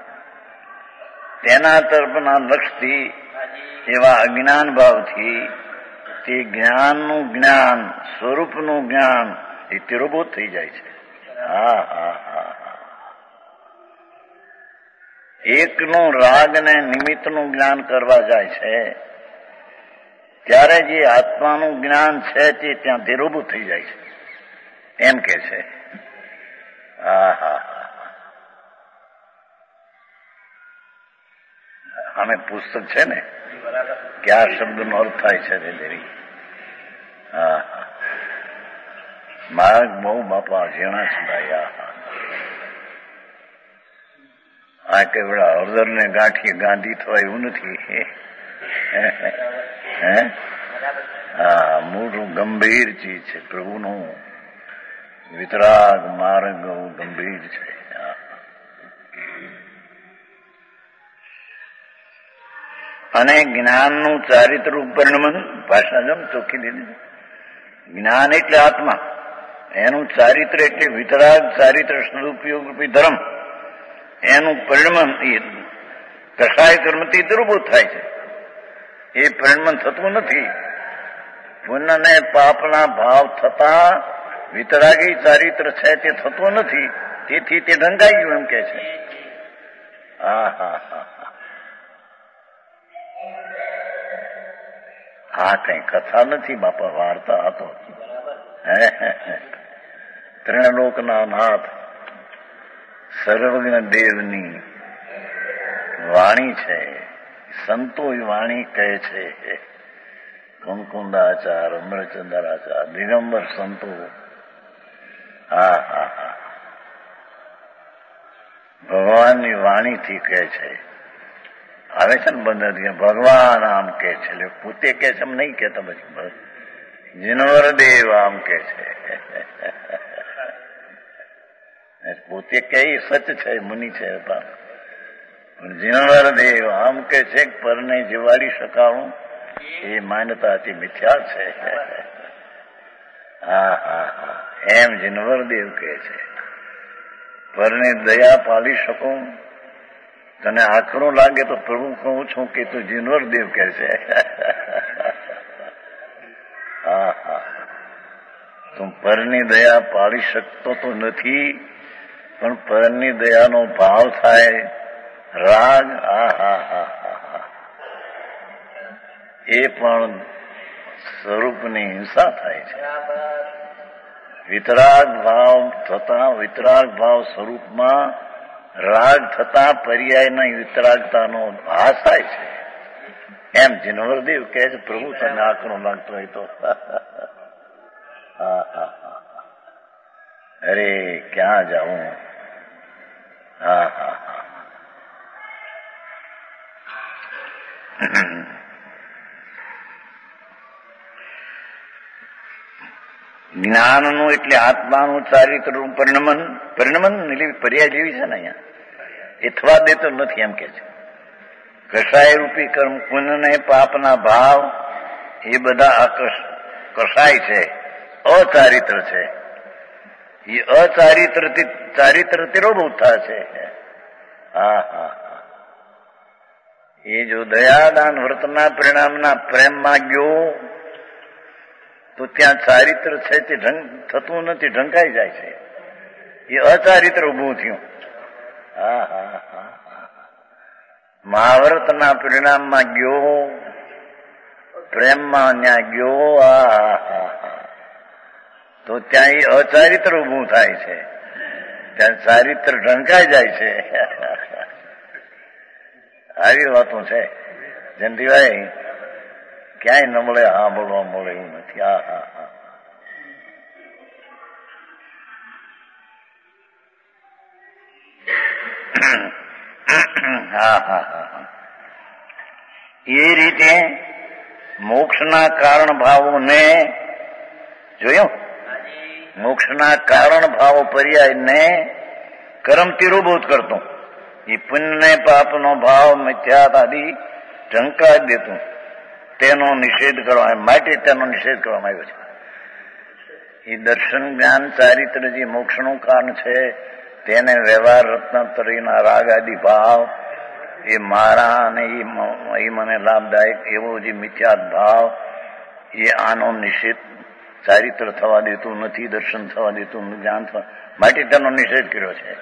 Speaker 1: તેના તરફના લક્ષથી એવા અજ્ઞાન ભાવથી તે જ્ઞાનનું જ્ઞાન સ્વરૂપનું જ્ઞાન એ તિરોભૂત થઈ જાય છે. હા હા હા એકનું રાગ ને નિમિત્તનું જ્ઞાન કરવા જાય છે ત્યારે જે આત્માનું જ્ઞાન છે તે ત્યાં તિરોભૂત થઈ જાય છે એમ કે છે. હા હા અમે પુસ્તક છે ને કે આ શબ્દનો અર્થ થાય છે દેવી. હા હા મારા બહુ બાપા ઝીણા છે ભાઈ. આ કઈ વડા હળદર ને ગાંઠી ગાંધી થવાય એવું નથી. હે હા મોટું ગંભીર ચીજ છે. પ્રભુનું વિતરાગ માર્ગ ગંભીર છે. અને જ્ઞાનનું ચારિત્ર પરિણમન ભાષા જમ ચોખ્ખી દીધી. જ્ઞાન એટલે આત્મા, એનું ચારિત્ર એટલે વિતરાગ ચારિત્ર સદુપયોગ રૂપી ધર્મ, એનું પરિણમન એ કસાય કર્મથી તિરોભૂત થાય છે. એ પરિણમન થતું નથી. પુણ્ય ને પાપના ભાવ થતા વિતરાગી ચારિત્ર છે તે થતું નથી. તેથી તે ઢંકાઈ ગયું એમ કે છે. હા હા હા હા કઈ કથા નથી બાપા, વાર્તા હતો. ત્રણલોકના નાથ સર્વજ્ઞ દેવની વાણી છે. સંતો વાણી કહે છે. કુમકુંદાચાર, અમરચંદ્રાચાર, દિગંબર સંતો. હા હા હા ભગવાનની વાણીથી કહે છે. આવે છે ને બંધ ભગવાન આમ કે છે, એટલે પોતે કે છે એમ નહીં કેતા. પછી જીનવર દેવ આમ કે છે. પોતે કે સચ છે, મુનિ છે. પણ જીનવર દેવ આમ કે છે પરને જીવાડી શકાવું એ માન્યતા અતિ મિથ્યા છે. હા હા હા એમ જીનવર દેવ કે છે. પરને દયા પાલી શકું, તને આકરો લાગે તો પ્રભુ કહું છું કે તું જીનવર દેવ કે છે. હા હા તું પરની દયા પાળી શકતો તો નથી, પણ પરની દયાનો ભાવ થાય રાગ. હા હા હા હા એ પણ સ્વરૂપની હિંસા થાય છે. વિતરાગ ભાવ થતા વિતરાગ ભાવ સ્વરૂપમાં રાગ થતા પર્યાયના વિતરાગતાનો ભાસ થાય છે. એમ જીનવરદેવ કહે છે. પ્રભુ તને આકરો લાગતો હોય તો. હા હા અરે ક્યાં જાઉં. હા હા હા જ્ઞાનનું એટલે આત્માનું ચારિત્રનું પરિણમન. પરિણમન એટલે પર્યાય જેવી છે ને અહીંયા. એ થવા દેતો નથી એમ કે છે. કસાય રૂપી કર્મ પુણ્ય ને પાપના ભાવ એ બધા કસાય છે, અચારિત્ર છે. એ અચારિત્રથી ચારિત્ર તિરોભૂત થશે. હા હા એ જો દયાદાન વ્રતના પરિણામના પ્રેમમાં ગયો તો ત્યાં ચારિત્ર છે તે થતું નથી, ઢંકાઈ જાય છે. એ અચારિત્ર ઉભું થયું. હા હા હા મહાવ્રતના પરિણામમાં ગયો, પ્રેમમાં ત્યાં ગયો. આ તો ત્યાં એ અચારિત્ર ઉભું થાય છે. ત્યાં ચારિત્ર ઢંકાઈ જાય છે. આવી વાતો છે જયંતિભાઈ. ક્યાંય ન મળે હા બોલવા મળે એવું નથી. હા હા હા હા હા હા એ રીતે મોક્ષના કારણ ભાવોને જોયું, મોક્ષના કારણ ભાવો પર્યાયને કર્મ તિરોભૂત કરતો, એ પુણ્ય પાપનો ભાવ મિથ્યાત આદિ ઢંકા દેતું, તેનો નિષેધ કરવા માટે તેનો નિષેધ કરવામાં આવ્યો છે. એ દર્શન જ્ઞાન ચારિત્ર જે મોક્ષનું કારણ છે તેને વ્યવહાર રત્નત્રયના રાગ આદિ ભાવ, એ મારા અને એ મને લાભદાયક એવો જે મિથ્યાત ભાવ, એ આનો નિષેધ ચારિત્ર થવા દેતું નથી, દર્શન થવા દેતું જ્ઞાન થવા માટે તેનો નિષેધ કર્યો છે.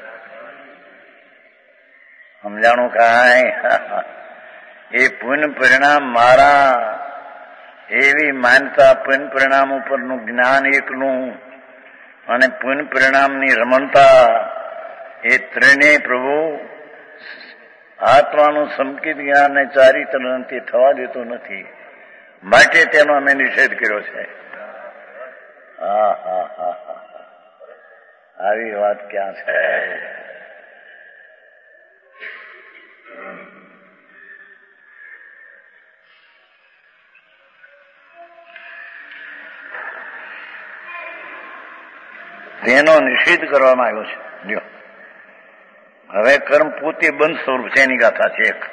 Speaker 1: સમજાણું કાંઈ? એ પુણ્ય પરિણામ મારા એવી માનતા, પુણ્ય પરિણામ ઉપરનું જ્ઞાન એકલું અને પુણ્ય પરિણામની રમણતા, એ ત્રણેય પ્રભુ આત્માનું સંકિત જ્ઞાન ને ચારિત્ર તે થવા દેતો નથી, માટે તેનો અમે નિષેધ કર્યો છે. હા હા હા હા આવી વાત ક્યાં છે? તેનો નિષેધ કરવામાં આવ્યો છે. જો હવે કર્મ પોતે બંધ સ્વરૂપ છે, એની ગાથા છે. એક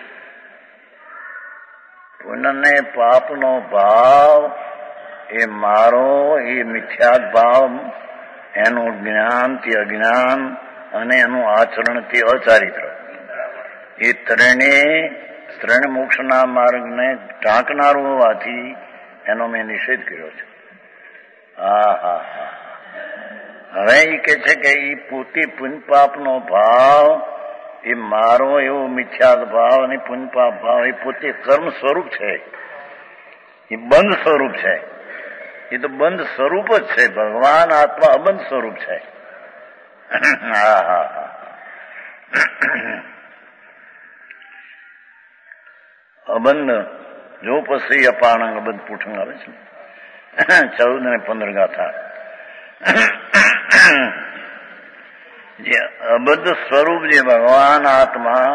Speaker 1: પુણ્ય ને પાપનો ભાવ, એ મારો, એ મિથ્યાત ભાવ, એનું જ્ઞાન તે અજ્ઞાન અને એનું આચરણ તે અચારિત્ર, એ ત્રણે ત્રણ મોક્ષના માર્ગને ઢાંકનારું હોવાથી એનો મેં નિષેધ કર્યો છે. હા હા હા હવે એ કે છે કે એ પોતે પુણ્ય પાપનો ભાવ, એ મારો એવો મિથ્યાત ભાવ અને પુણ્ય પાપ ભાવ, એ પોતે કર્મ સ્વરૂપ છે, એ બંધ સ્વરૂપ છે. એ તો બંધ સ્વરૂપ જ છે. ભગવાન આત્મા અબંધ સ્વરૂપ છે. હા હા હા અબંધ જો પછી અપાણંગ અબંધ પૂઠંગ આવે છે, ચૌદ ને પંદર ગાથા. જે અબદ્ધ સ્વરૂપ જે ભગવાન આત્મા,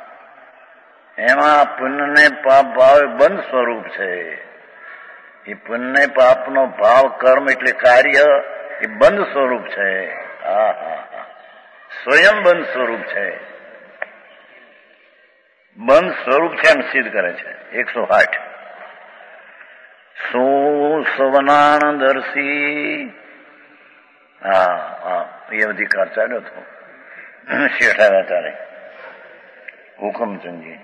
Speaker 1: એમાં પુણ્ય ને પાપ ભાવ બંધ સ્વરૂપ છે. એ પુણ્ય પાપનો ભાવ કર્મ એટલે કાર્ય, એ બંધ સ્વરૂપ છે. હા હા હા સ્વયં બંધ સ્વરૂપ છે. બંધ સ્વરૂપ છે એમ સિદ્ધ કરે છે. એકસો આઠ સો સવનાણ દર્શી. હા હા એ અધિકાર ચાલ્યો હતો શેઠા ત્યારે હુકમચંદજી.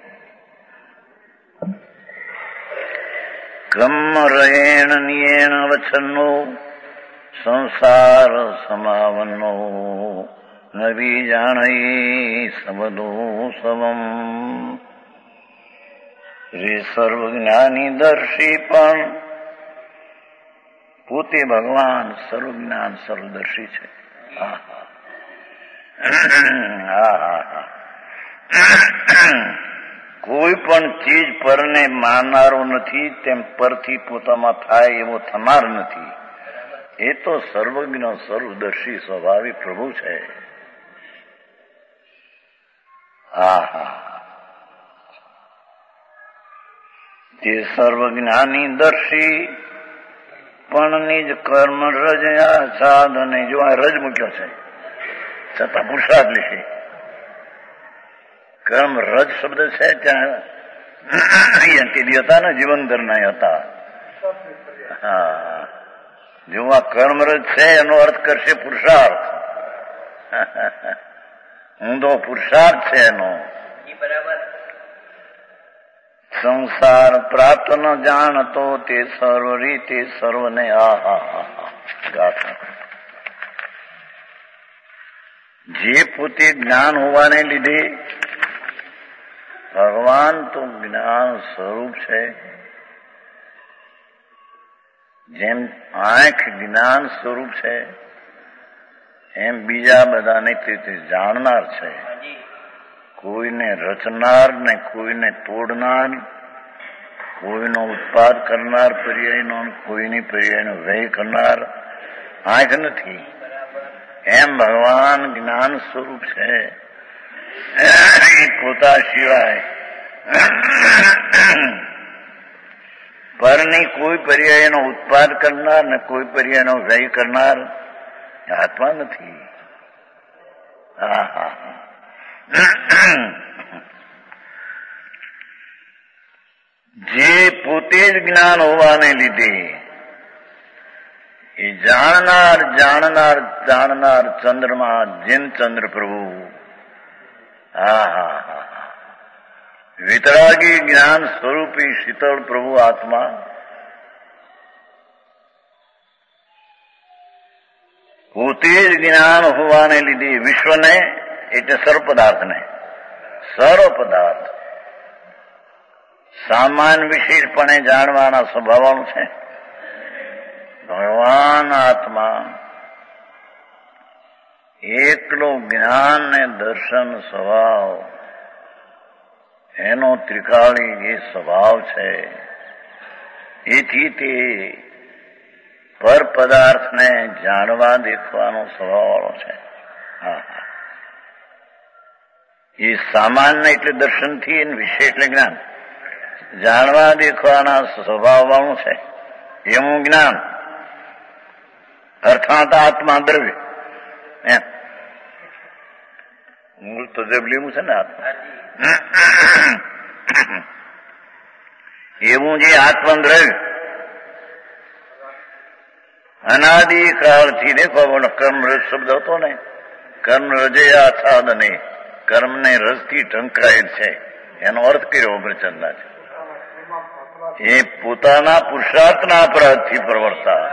Speaker 1: ક્રમ રહેણ નિયેણ વચનો સંસાર સમાવનો નવી જાણઈ સમદો સમમ. રે સર્વજ્ઞાની દર્શી પણ પોતે ભગવાન સર્વજ્ઞાન સર્વદર્શી છે. હા હા હા કોઈ પણ ચીજ પરને માનનારો નથી, તેમ પરથી પોતામાં થાય એવો થનાર નથી. એ તો સર્વજ્ઞ સર્વદર્શી સ્વભાવી પ્રભુ છે. હા હા તે સર્વજ્ઞાની દર્શી પણ નિજ કર્મ રજ સાધને. જો આ રજ મૂક્યો છે છતાં પુરુષાર્થ લીધે. કર્મ રજ શબ્દ છે ત્યાં તે હતા ને જીવનધરના હતા. હા જો આ કર્મ રજ છે એનો અર્થ કરશે પુરુષાર્થ. ઊંધો પુરુષાર્થ છે એનો. સંસાર પ્રાપ્ત ન જાણતો તે સર્વ રીતે સર્વને. આ હા હા ગાથા. જે પોતે જ્ઞાન હોવાને લીધે, ભગવાન તો જ્ઞાન સ્વરૂપ છે. જેમ આંખ જ્ઞાન સ્વરૂપ છે, એમ બીજા બધાને તે જાણનાર છે. કોઈને રચનાર ને કોઈને તોડનાર, કોઈનો ઉત્પાદ કરનાર પર્યાયનો, કોઈની પર્યાયનો વ્યય કરનાર આંખ નથી. એમ ભગવાન જ્ઞાન સ્વરૂપ છે. એ પોતા સિવાય પરની કોઈ પર્યાયનો ઉત્પાદ કરનાર ને કોઈ પર્યાયનો વ્યય કરનાર આત્મા નથી. હા હા જે પોતે જ જ્ઞાન હોવાને લીધે એ જાણનાર જાણનાર જાણનાર ચંદ્રમાં જીન ચંદ્ર પ્રભુ. હા હા હા વિતરાગી જ્ઞાન સ્વરૂપી શીતળ પ્રભુ આત્મા પોતે જ જ્ઞાન હોવાને લીધે વિશ્વને એટલે સર્વ પદાર્થને સર્વ પદાર્થ સામાન્ય વિશેષપણે જાણવાના સ્વભાવનું છે. ભગવાન આત્મા એકલો જ્ઞાન ને દર્શન સ્વભાવ એનો ત્રિકાળી જે સ્વભાવ છે એથી તે પર પદાર્થને જાણવા દેખવાનો સ્વભાવ છે. હા હા એ સામાન્ય એટલે દર્શનથી અને વિશેષ એટલે જ્ઞાન જાણવા દેખવાના સ્વભાવવાળું છે એવું જ્ઞાન. અર્થાત આત્મા દ્રવ્ય એમ મૂળ તો દ્રવ્યનું છે ને આત્મા. એવું જે આત્મદ્રવ્ય અનાદિકાળથી દેખો કર્મ રજ શબ્દ હતો ને કર્મ રજયા સાધને કર્મને રજથી ઢંકાયેલ છે એનો અર્થ કર્યો અમૃતચંદના છે. એ પોતાના પુરુષાર્થના અપરાધથી પ્રવર્તા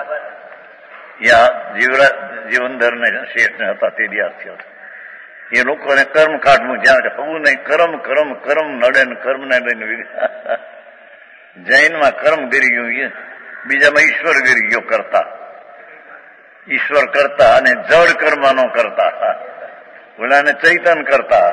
Speaker 1: જીવનધર ને શેઠ હતા તે વિદ્યાર્થીઓ એ લોકોને કર્મ કાઢવું જ્યાં થવું નહીં. કર્મ કર્મ કર્મ નડે ને કર્મ ને લઈને જૈનમાં કર્મ ગરી ગયું બીજામાં ઈશ્વર ગરી ગયો કરતા ઈશ્વર કરતા અને જડ કર્મનો કરતા ઓલાને ચૈતન કરતા.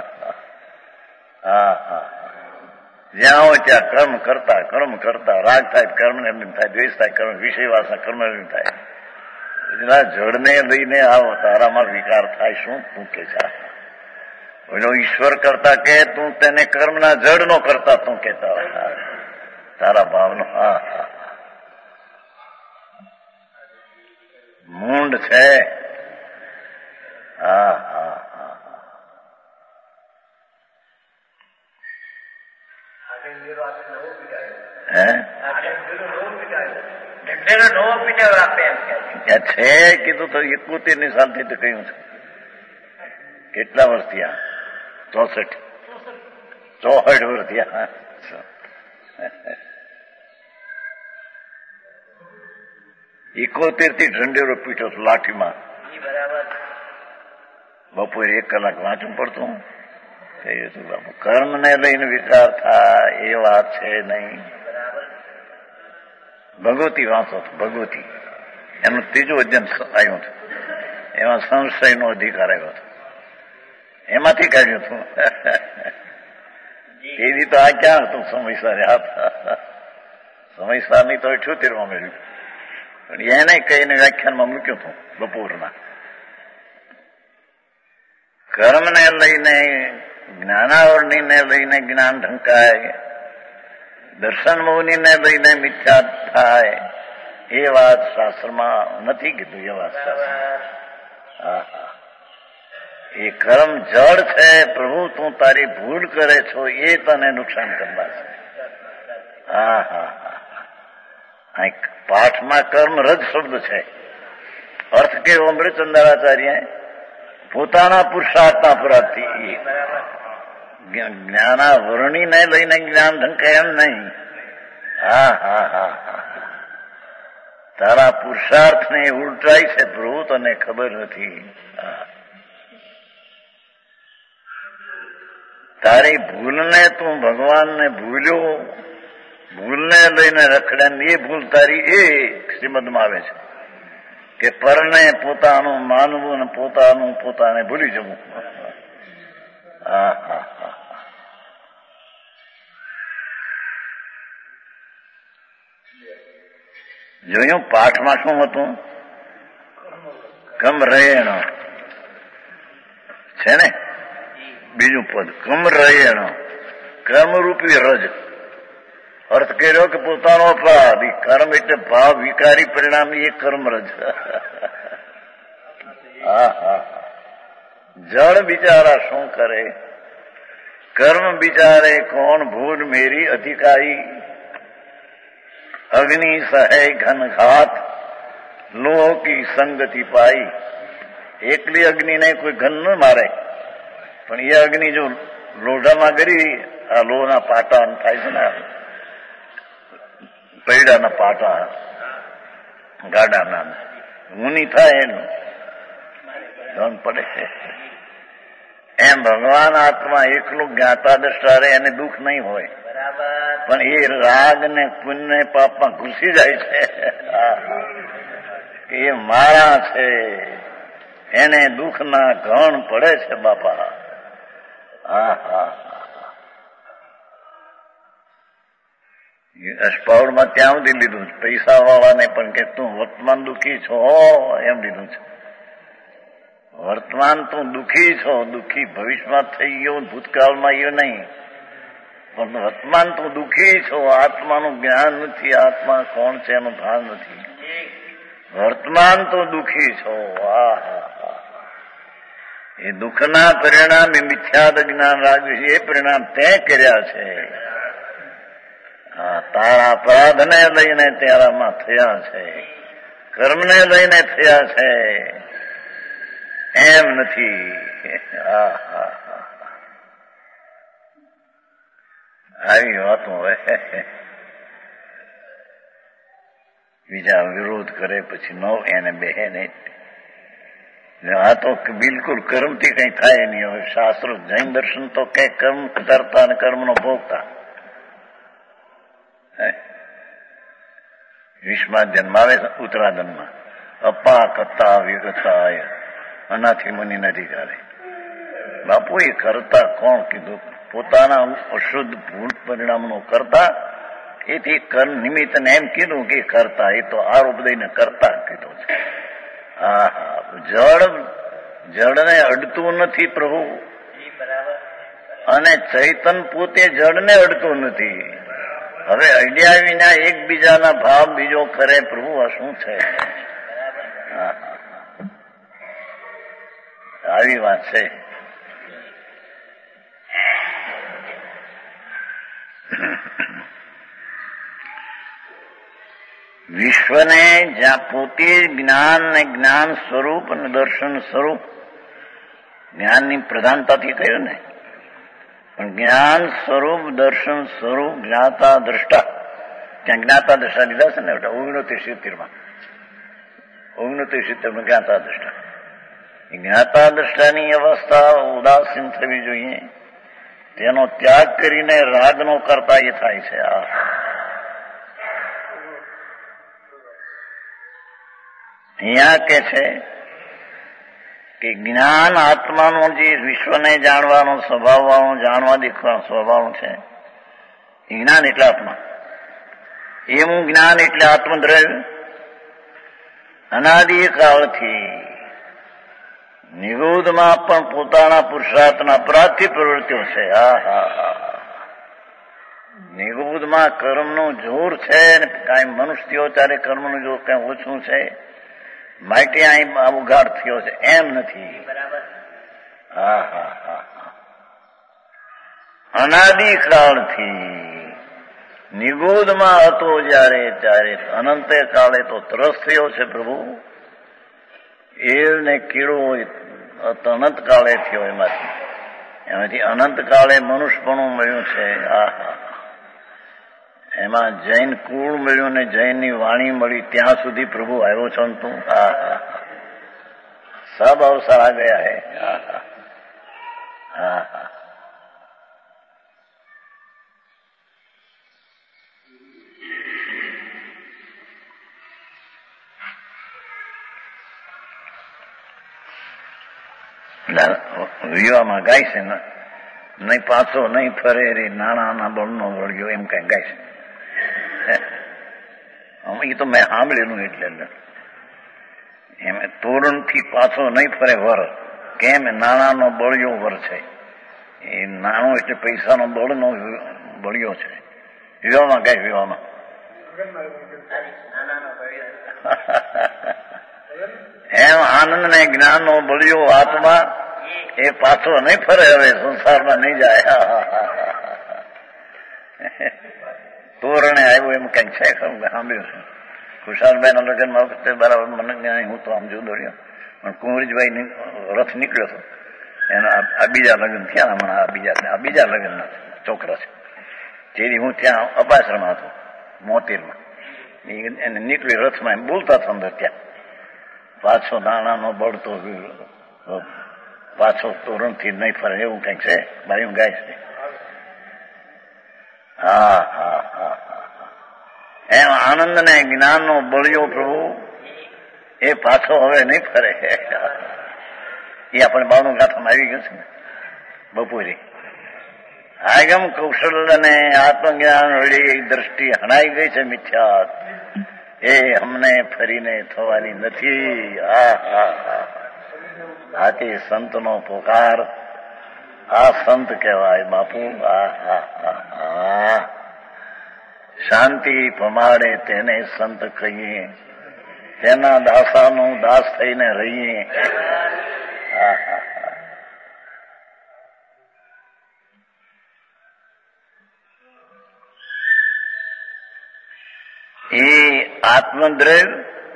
Speaker 1: હા હા જ્યાં હોય ત્યાં કર્મ કરતા કર્મ કરતા રાગ થાય કર્મ ને થાય દ્વેષ થાય કર્મ વિષય વાસના કર્મ થાય. જડને લઈને આવો તારામાં વિકાર થાય શું તું કે છે એનો ઈશ્વર કરતા કે તું તેને કર્મના જડ નો કરતા તું કેતા તારા ભાવનો. હા હા મૂંડ છે. હા હા હા હે છે કીધું તો એકોતેર ની સાલથી તો કહ્યું છે. કેટલા વર્ષ થયા? ચોસઠ ચોસઠ વર્ષ થયા. એકોતેર થી ઢંઢેરો પીઠો લાઠીમાં બપોરે એક કલાક વાંચવું પડતું. કર્મ ને લઈને વિકાર થાય એ વાત છે નહીં. ભગવતી વાંચો ભગવતી એનું ત્રીજું અધ્યયન આવ્યું હતું એમાં સંશયનો અધિકાર આવ્યો હતો એમાંથી કાઢ્યું હતું. એવી તો આ ક્યાં હતું સમયસર હાથ સમયસરની તો અઠ્યોતેરમાં મેળવ્યું પણ એને કહીને વ્યાખ્યાનમાં મૂક્યું હતું બપોરના. કર્મને લઈને જ્ઞાનાવરણીને લઈને જ્ઞાન ઢંકાય દર્શન મૌનીને લઈને મિથ્યા થાય એ વાત શાસ્ત્રમાં નથી કીધું. એ વાત શાસ્ત્ર એ કર્મ જળ છે પ્રભુ તું તારી ભૂલ કરે છો એ તને નુકસાન કરવા છે. હા હા હા પાઠમાં કર્મ રજ શબ્દ છે. અર્થ કેવો અમૃતચંદ્રાચાર્ય પોતાના પુરુષાર્થના અપરાધથી જ્ઞાનાવરણીને લઈને જ્ઞાન ઢંકાય એમ નહીં. હા હા હા હા તારા પુરુષાર્થને ઉલટાય છે પ્રભુ તને ખબર નથી. તારી ભૂલને તું ભગવાનને ભૂલ્યો ભૂલને લઈને રખડ્યા એ ભૂલ તારી એ શ્રીમદમાં આવે છે કે પરને પોતાનું માનવું ને પોતાનું પોતાને ભૂલી જવું. હા હા હા જોયું પાઠમાં શું હતું? કમ રહેણ છે ને બે બીજું પદ કમ રયણ કર્મરૂપી રજ. અર્થ કર્યો કે પોતાનો અપરાધ. કર્મ એટલે ભાવ વિકારી પરિણામ, એ કર્મ રજ. હા હા જળ બિચારા શું કરે? કર્મ બિચારે કોણ ભૂલ મેરી અધિકારી. અગ્નિ સહે ઘન ઘાત લોહ કી સંગતિ પાઈ. એકલી અગ્નિને કોઈ ઘન ન મારે, પણ એ અગ્નિ જો લોઢામાં ગરી, આ લોહના પાટા થાય છે ને, પૈડાના પાટા ગાડાના ઊની થાય એનું ધન પડે છે. એમ ભગવાન આત્મા એકલું જ્ઞાતા દ્રષ્ટા રહે એને દુઃખ નહીં હોય, પણ એ રાગ ને પુણ્ય પાપમાં ઘૂસી જાય છે. એ મારા છે, એને દુઃખના ઘણ પડે છે બાપા. હા હા અષ્ટાવડમાં ત્યાં સુધી લીધું. પૈસા વાળાને પણ કે તું વર્તમાન દુઃખી છો એમ લીધું છે. વર્તમાન તું દુઃખી છો, દુઃખી ભવિષ્યમાં થઈ ગયો, ભૂતકાળમાં ગયો નહીં, પણ વર્તમાન તું દુઃખી છો. આત્માનું જ્ઞાન નથી, આત્મા કોણ છે એનું ભાન નથી. વર્તમાન તો દુઃખી છો. હા હા હા એ દુઃખના પરિણામે મિથ્યાદ જ્ઞાન રાખ્યું છે, એ પરિણામ તે કર્યા છે. હા તારા અપરાધને લઈને તારામાં થયા છે, કર્મને લઈને થયા છે, એમ નથી. હા હા આવી વાતો હોય. બીજા વિરોધ કરે પછી ન એને બેહે નહીં. આ તો બિલકુલ કર્મથી કઈ થાય નહીં. હવે શાસ્ત્રો જૈન દર્શન તો કઈ કર્મ કરતા અને કર્મનો ભોગતા. વિશ્વમાં જન્માવે ઉત્તરાદનમાં અપા કથા વિગતાય અનાથી મુનિ નથી કરે. બાપુ એ કરતા કોણ કીધું? પોતાના અશુદ્ધ ભૂલ પરિણામનો કરતા. એથી કર્મ નિમિત્તને એમ કીધું કે કરતા, એ તો આરોપ દઈને કરતા કીધું છે. હા હા જળ જળને અડતું નથી પ્રભુ, અને ચૈતન પોતે જળને અડતું નથી. હવે અડ્યા વિના એકબીજાના ભાવ બીજો કરે પ્રભુ, આ શું છે? આવી વાત છે. વિશ્વને જ્યાં પોતે જ્ઞાન ને જ્ઞાન સ્વરૂપ અને દર્શન સ્વરૂપ, જ્ઞાનની પ્રધાનતાથી કહ્યું ને, પણ જ્ઞાન સ્વરૂપ દર્શન સ્વરૂપ જ્ઞાતા દ્રષ્ટા, ત્યાં જ્ઞાતા દ્રષ્ટા લીધા છે ને ઓગણત્રીસ સિત્તેરમાં ઓગણત્રીસ સિત્તેરમાં જ્ઞાતા દ્રષ્ટા. જ્ઞાતા દ્રષ્ટાની અવસ્થા ઉદાસીન થવી જોઈએ. તેનો ત્યાગ કરીને રાગનો કરતા એ થાય છે. આ અહીંયા કે છે કે જ્ઞાન આત્માનું જે વિશ્વને જાણવાનો સ્વભાવવાનું, જાણવા દેખવાનું સ્વભાવ છે, જ્ઞાન એટલે આત્મા. એવું જ્ઞાન એટલે આત્મદ્રવ્ય અનાદિકાળથી નિગૂઢમાં પણ પોતાના પુરુષાર્થના અપરાધથી પ્રવૃત્તિઓ છે. હા હા હા નિગૂઢમાં કર્મનું જોર છે, ને કાંઈ મનુષ્યો ત્યારે કર્મનું જોર કઈ ઓછું છે, માટે અહીં ઉઘાડ થયો છે એમ નથી. હા હા હા અનાદિકાળથી નિગૂઢમાં હતો જયારે ત્યારે અનંતે કાળે તો તરસ થયો છે પ્રભુ. એને કીડો અનંત કાળે થયો, એમાંથી એમાંથી અનંત કાળે મનુષ્યપણું મળ્યું છે. આહા એમાં જૈન કુળ મળ્યું ને જૈનની વાણી મળી, ત્યાં સુધી પ્રભુ આવ્યો છો તું. હા હા સબ અવસર આ ગયા હે. હા હા હા વિવાહમાં ગાય છે ને, નહીં પાછો નહીં ફરે રે નાણાના બળનો વળગ્યો, એમ કઈ ગાય છે. એ તો મેં સાંભળેલું. એટલે એમ તોરણથી પાછો નહીં ફરે વર, કેમ નાણાનો બળિયો વર છે. એ નાનો એટલે પૈસાનો બળનો બળ્યો છે. વિવાહમાં કઈ વિવાહમાં એમ આનંદ ને જ્ઞાન નો બળ્યો આત્મા એ પાછો નહીં ફરે, હવે સંસારમાં નહીં જાય. તોરણે આવ્યું એમ કઈક છે સાંભળ્યું છે. ખુશાલભાઈ ના લગ્નમાં વખતે બરાબર મને હું તો આમ જોતો રહ્યો, પણ કુંવરીજભાઈ રથ નીકળ્યો હતો એના આ બીજા લગ્ન થયા હમણાં, આ બીજા આ બીજા લગ્ન છોકરા છે. જેથી હું ત્યાં અપાશ્રમમાં હતો મોતીરમાં, એને નીકળી રથમાં એમ બોલતા હતા અંદર ત્યાં, પાછો નાણાનો બળતો પાછો તોરણથી નહીં ફરે એવું કઈક છે. ભાઈ ગાય છે. હા હા હા એમ આનંદ ને જ્ઞાન નો બળ્યો પ્રભુ એ પાછો હવે નહીં ફરે. એ આપણે બાવનું ગાથામાં આવી ગયું છે ને બપોરે. આગમ કૌશલ અને આત્મજ્ઞાન વળી દ્રષ્ટિ હણાઈ ગઈ છે મિથ્યા, એ અમને ફરીને થવાની નથી. આ હા હા આથી સંતનો પોકાર, આ સંત કહેવાય બાપુ. આ હા હા હા શાંતિ પમાડે તેને સંત કહીએ, તેના દાસાનું દાસ થઈને રહીએ. હા હા એ આત્મદ્રવ્ય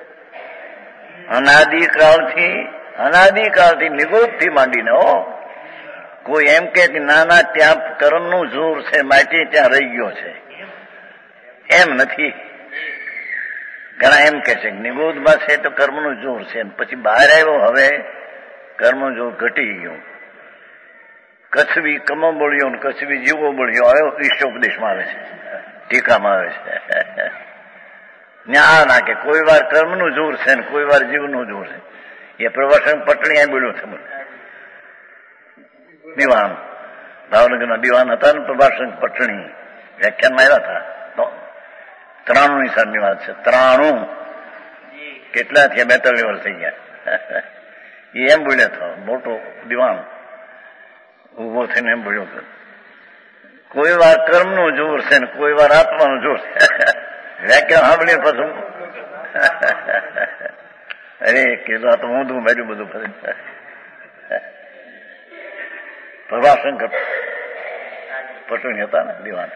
Speaker 1: અનાદિકાળથી અનાદિકાળથી નિગોદથી માંડીને હો. કોઈ એમ કે નાના ત્યાં કર્મનું જોર છે માટે ત્યાં રહી ગયો છે, એમ નથી. ઘણા એમ કે છે નિગોદમાં છે તો કર્મનું જોર છે, પછી બહાર આવ્યો હવે કર્મનું જોર ઘટી ગયું. કચ્છવી કમો બોલ્યો ને કચ્છવી જીવો બોલ્યો આવ્યો ઈષ્ટોપદેશમાં આવે છે, ટીકામાં આવે છે. આ ના કે કોઈ વાર કર્મનું જોર છે ને કોઈ વાર જીવનું જોર છે. એ પ્રવાસન પટણી બોલ્યો છે. દિવાન ભાવનગરના દિવાન હતા ને પ્રભાષણ પટણી વ્યાખ્યાનમાં આવ્યા હતા. તો ત્રાણું ની સાલની વાત છે. ત્રાણું કેટલા થયા? બેતાલીસ વર્ષ થઈ ગયા. એ એમ બોલ્યા હતા, મોટો દિવાન ઉભો થઈને એમ બોલ્યો હતો, કોઈ વાર કર્મનું જોર છે ને કોઈ વાર આત્માનું જોર છે. વ્યાખ્યા સાંભળીએ પછી અરે કેલા તો ઊંધું માર્યું બધું ફરી. પ્રભાશંકર પટણી હતા ને દિવાન.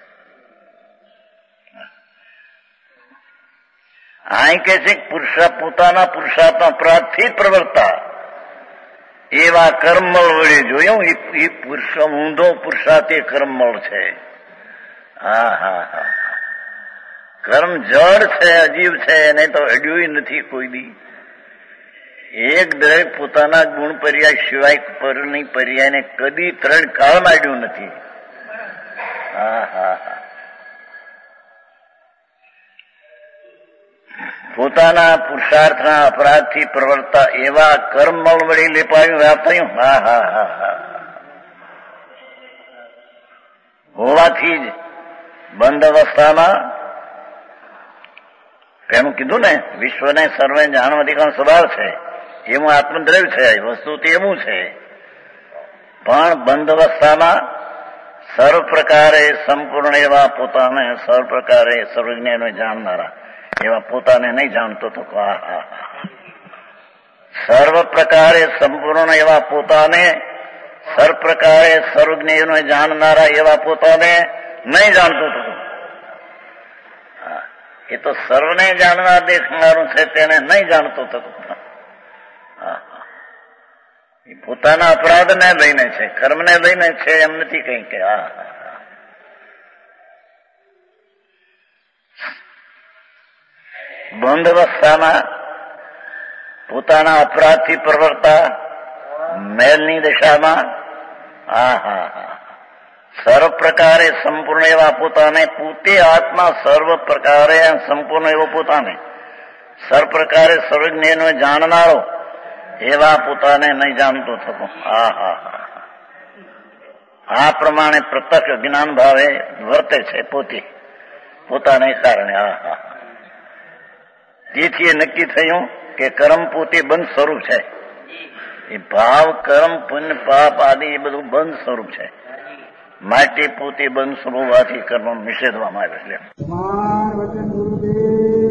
Speaker 1: અહીં કે છે પુરુષા પોતાના પુરુષાર્થના અપરાધથી પ્રવર્તા એવા કર્મમળ વડે જોયું. એ પુરુષ ઊંધો પુરુષાર્થ એ કર્મમળ છે. હા હા હા કર્મ જડ છે, અજીવ છે, નહીં તો અડ્યું નથી કોઈ દી. એક દરેક પોતાના ગુણ પર્યાય સિવાય પરની પર્યાયને કદી ત્રણ કાળ માંડ્યું નથી. હા હા હા પોતાના પુરુષાર્થના અપરાધથી પ્રવર્તા એવા કર્મમળ વળી લેપાયું વ્યાપાયું. હા હા હા હા હોવાથી જ બંધ અવસ્થામાં એમ કીધું ને વિશ્વને સર્વે જાણવા અધિકાર સ્વભાવ છે, એવું આત્મદ્રવ્ય છે. વસ્તુ તે એવું છે, પણ બંધ અવસ્થામાં સર્વ પ્રકારે સંપૂર્ણ એવા પોતાને સર્વ પ્રકારે સર્વજ્ઞને જાણનારા એવા પોતાને નહીં જાણતો તો સર્વ પ્રકારે સંપૂર્ણ એવા પોતાને સર્વ પ્રકારે સર્વજ્ઞને જાણનારા એવા પોતાને નહીં જાણતો તો એ તો સર્વને જાણનાર દેખનારું છે, તેને નહીં જાણતો થતો. એ પોતાના અપરાધને લઈને છે, કર્મને લઈને છે, એમ નથી કઈ કે આ બંધ અવસ્થામાં પોતાના અપરાધથી પ્રવર્તા મેલની દશામાં હા હા હા સર્વ પ્રકારે સંપૂર્ણ એવા પોતાને પોતે આત્મા સર્વ પ્રકારે સંપૂર્ણ એવો પોતાને સર્વ પ્રકારે સર્વજ્ઞનો જાણનારો એવા પોતાને નહીં જાણતો થતો. હા હા હા આ પ્રમાણે પ્રત્યક્ષ જ્ઞાન ભાવે વર્તે છે પોતે પોતાને કારણે. હા હા તેથી એ નક્કી થયું કે કર્મ પોતે બંધ સ્વરૂપ છે. એ ભાવ, કર્મ, પુણ્ય, પાપ આદિ એ બધું બંધ સ્વરૂપ છે. માટી પોતે બંધ સ્વરૂપ હોવાથી કર્મ નિષેધવામાં આવે છે.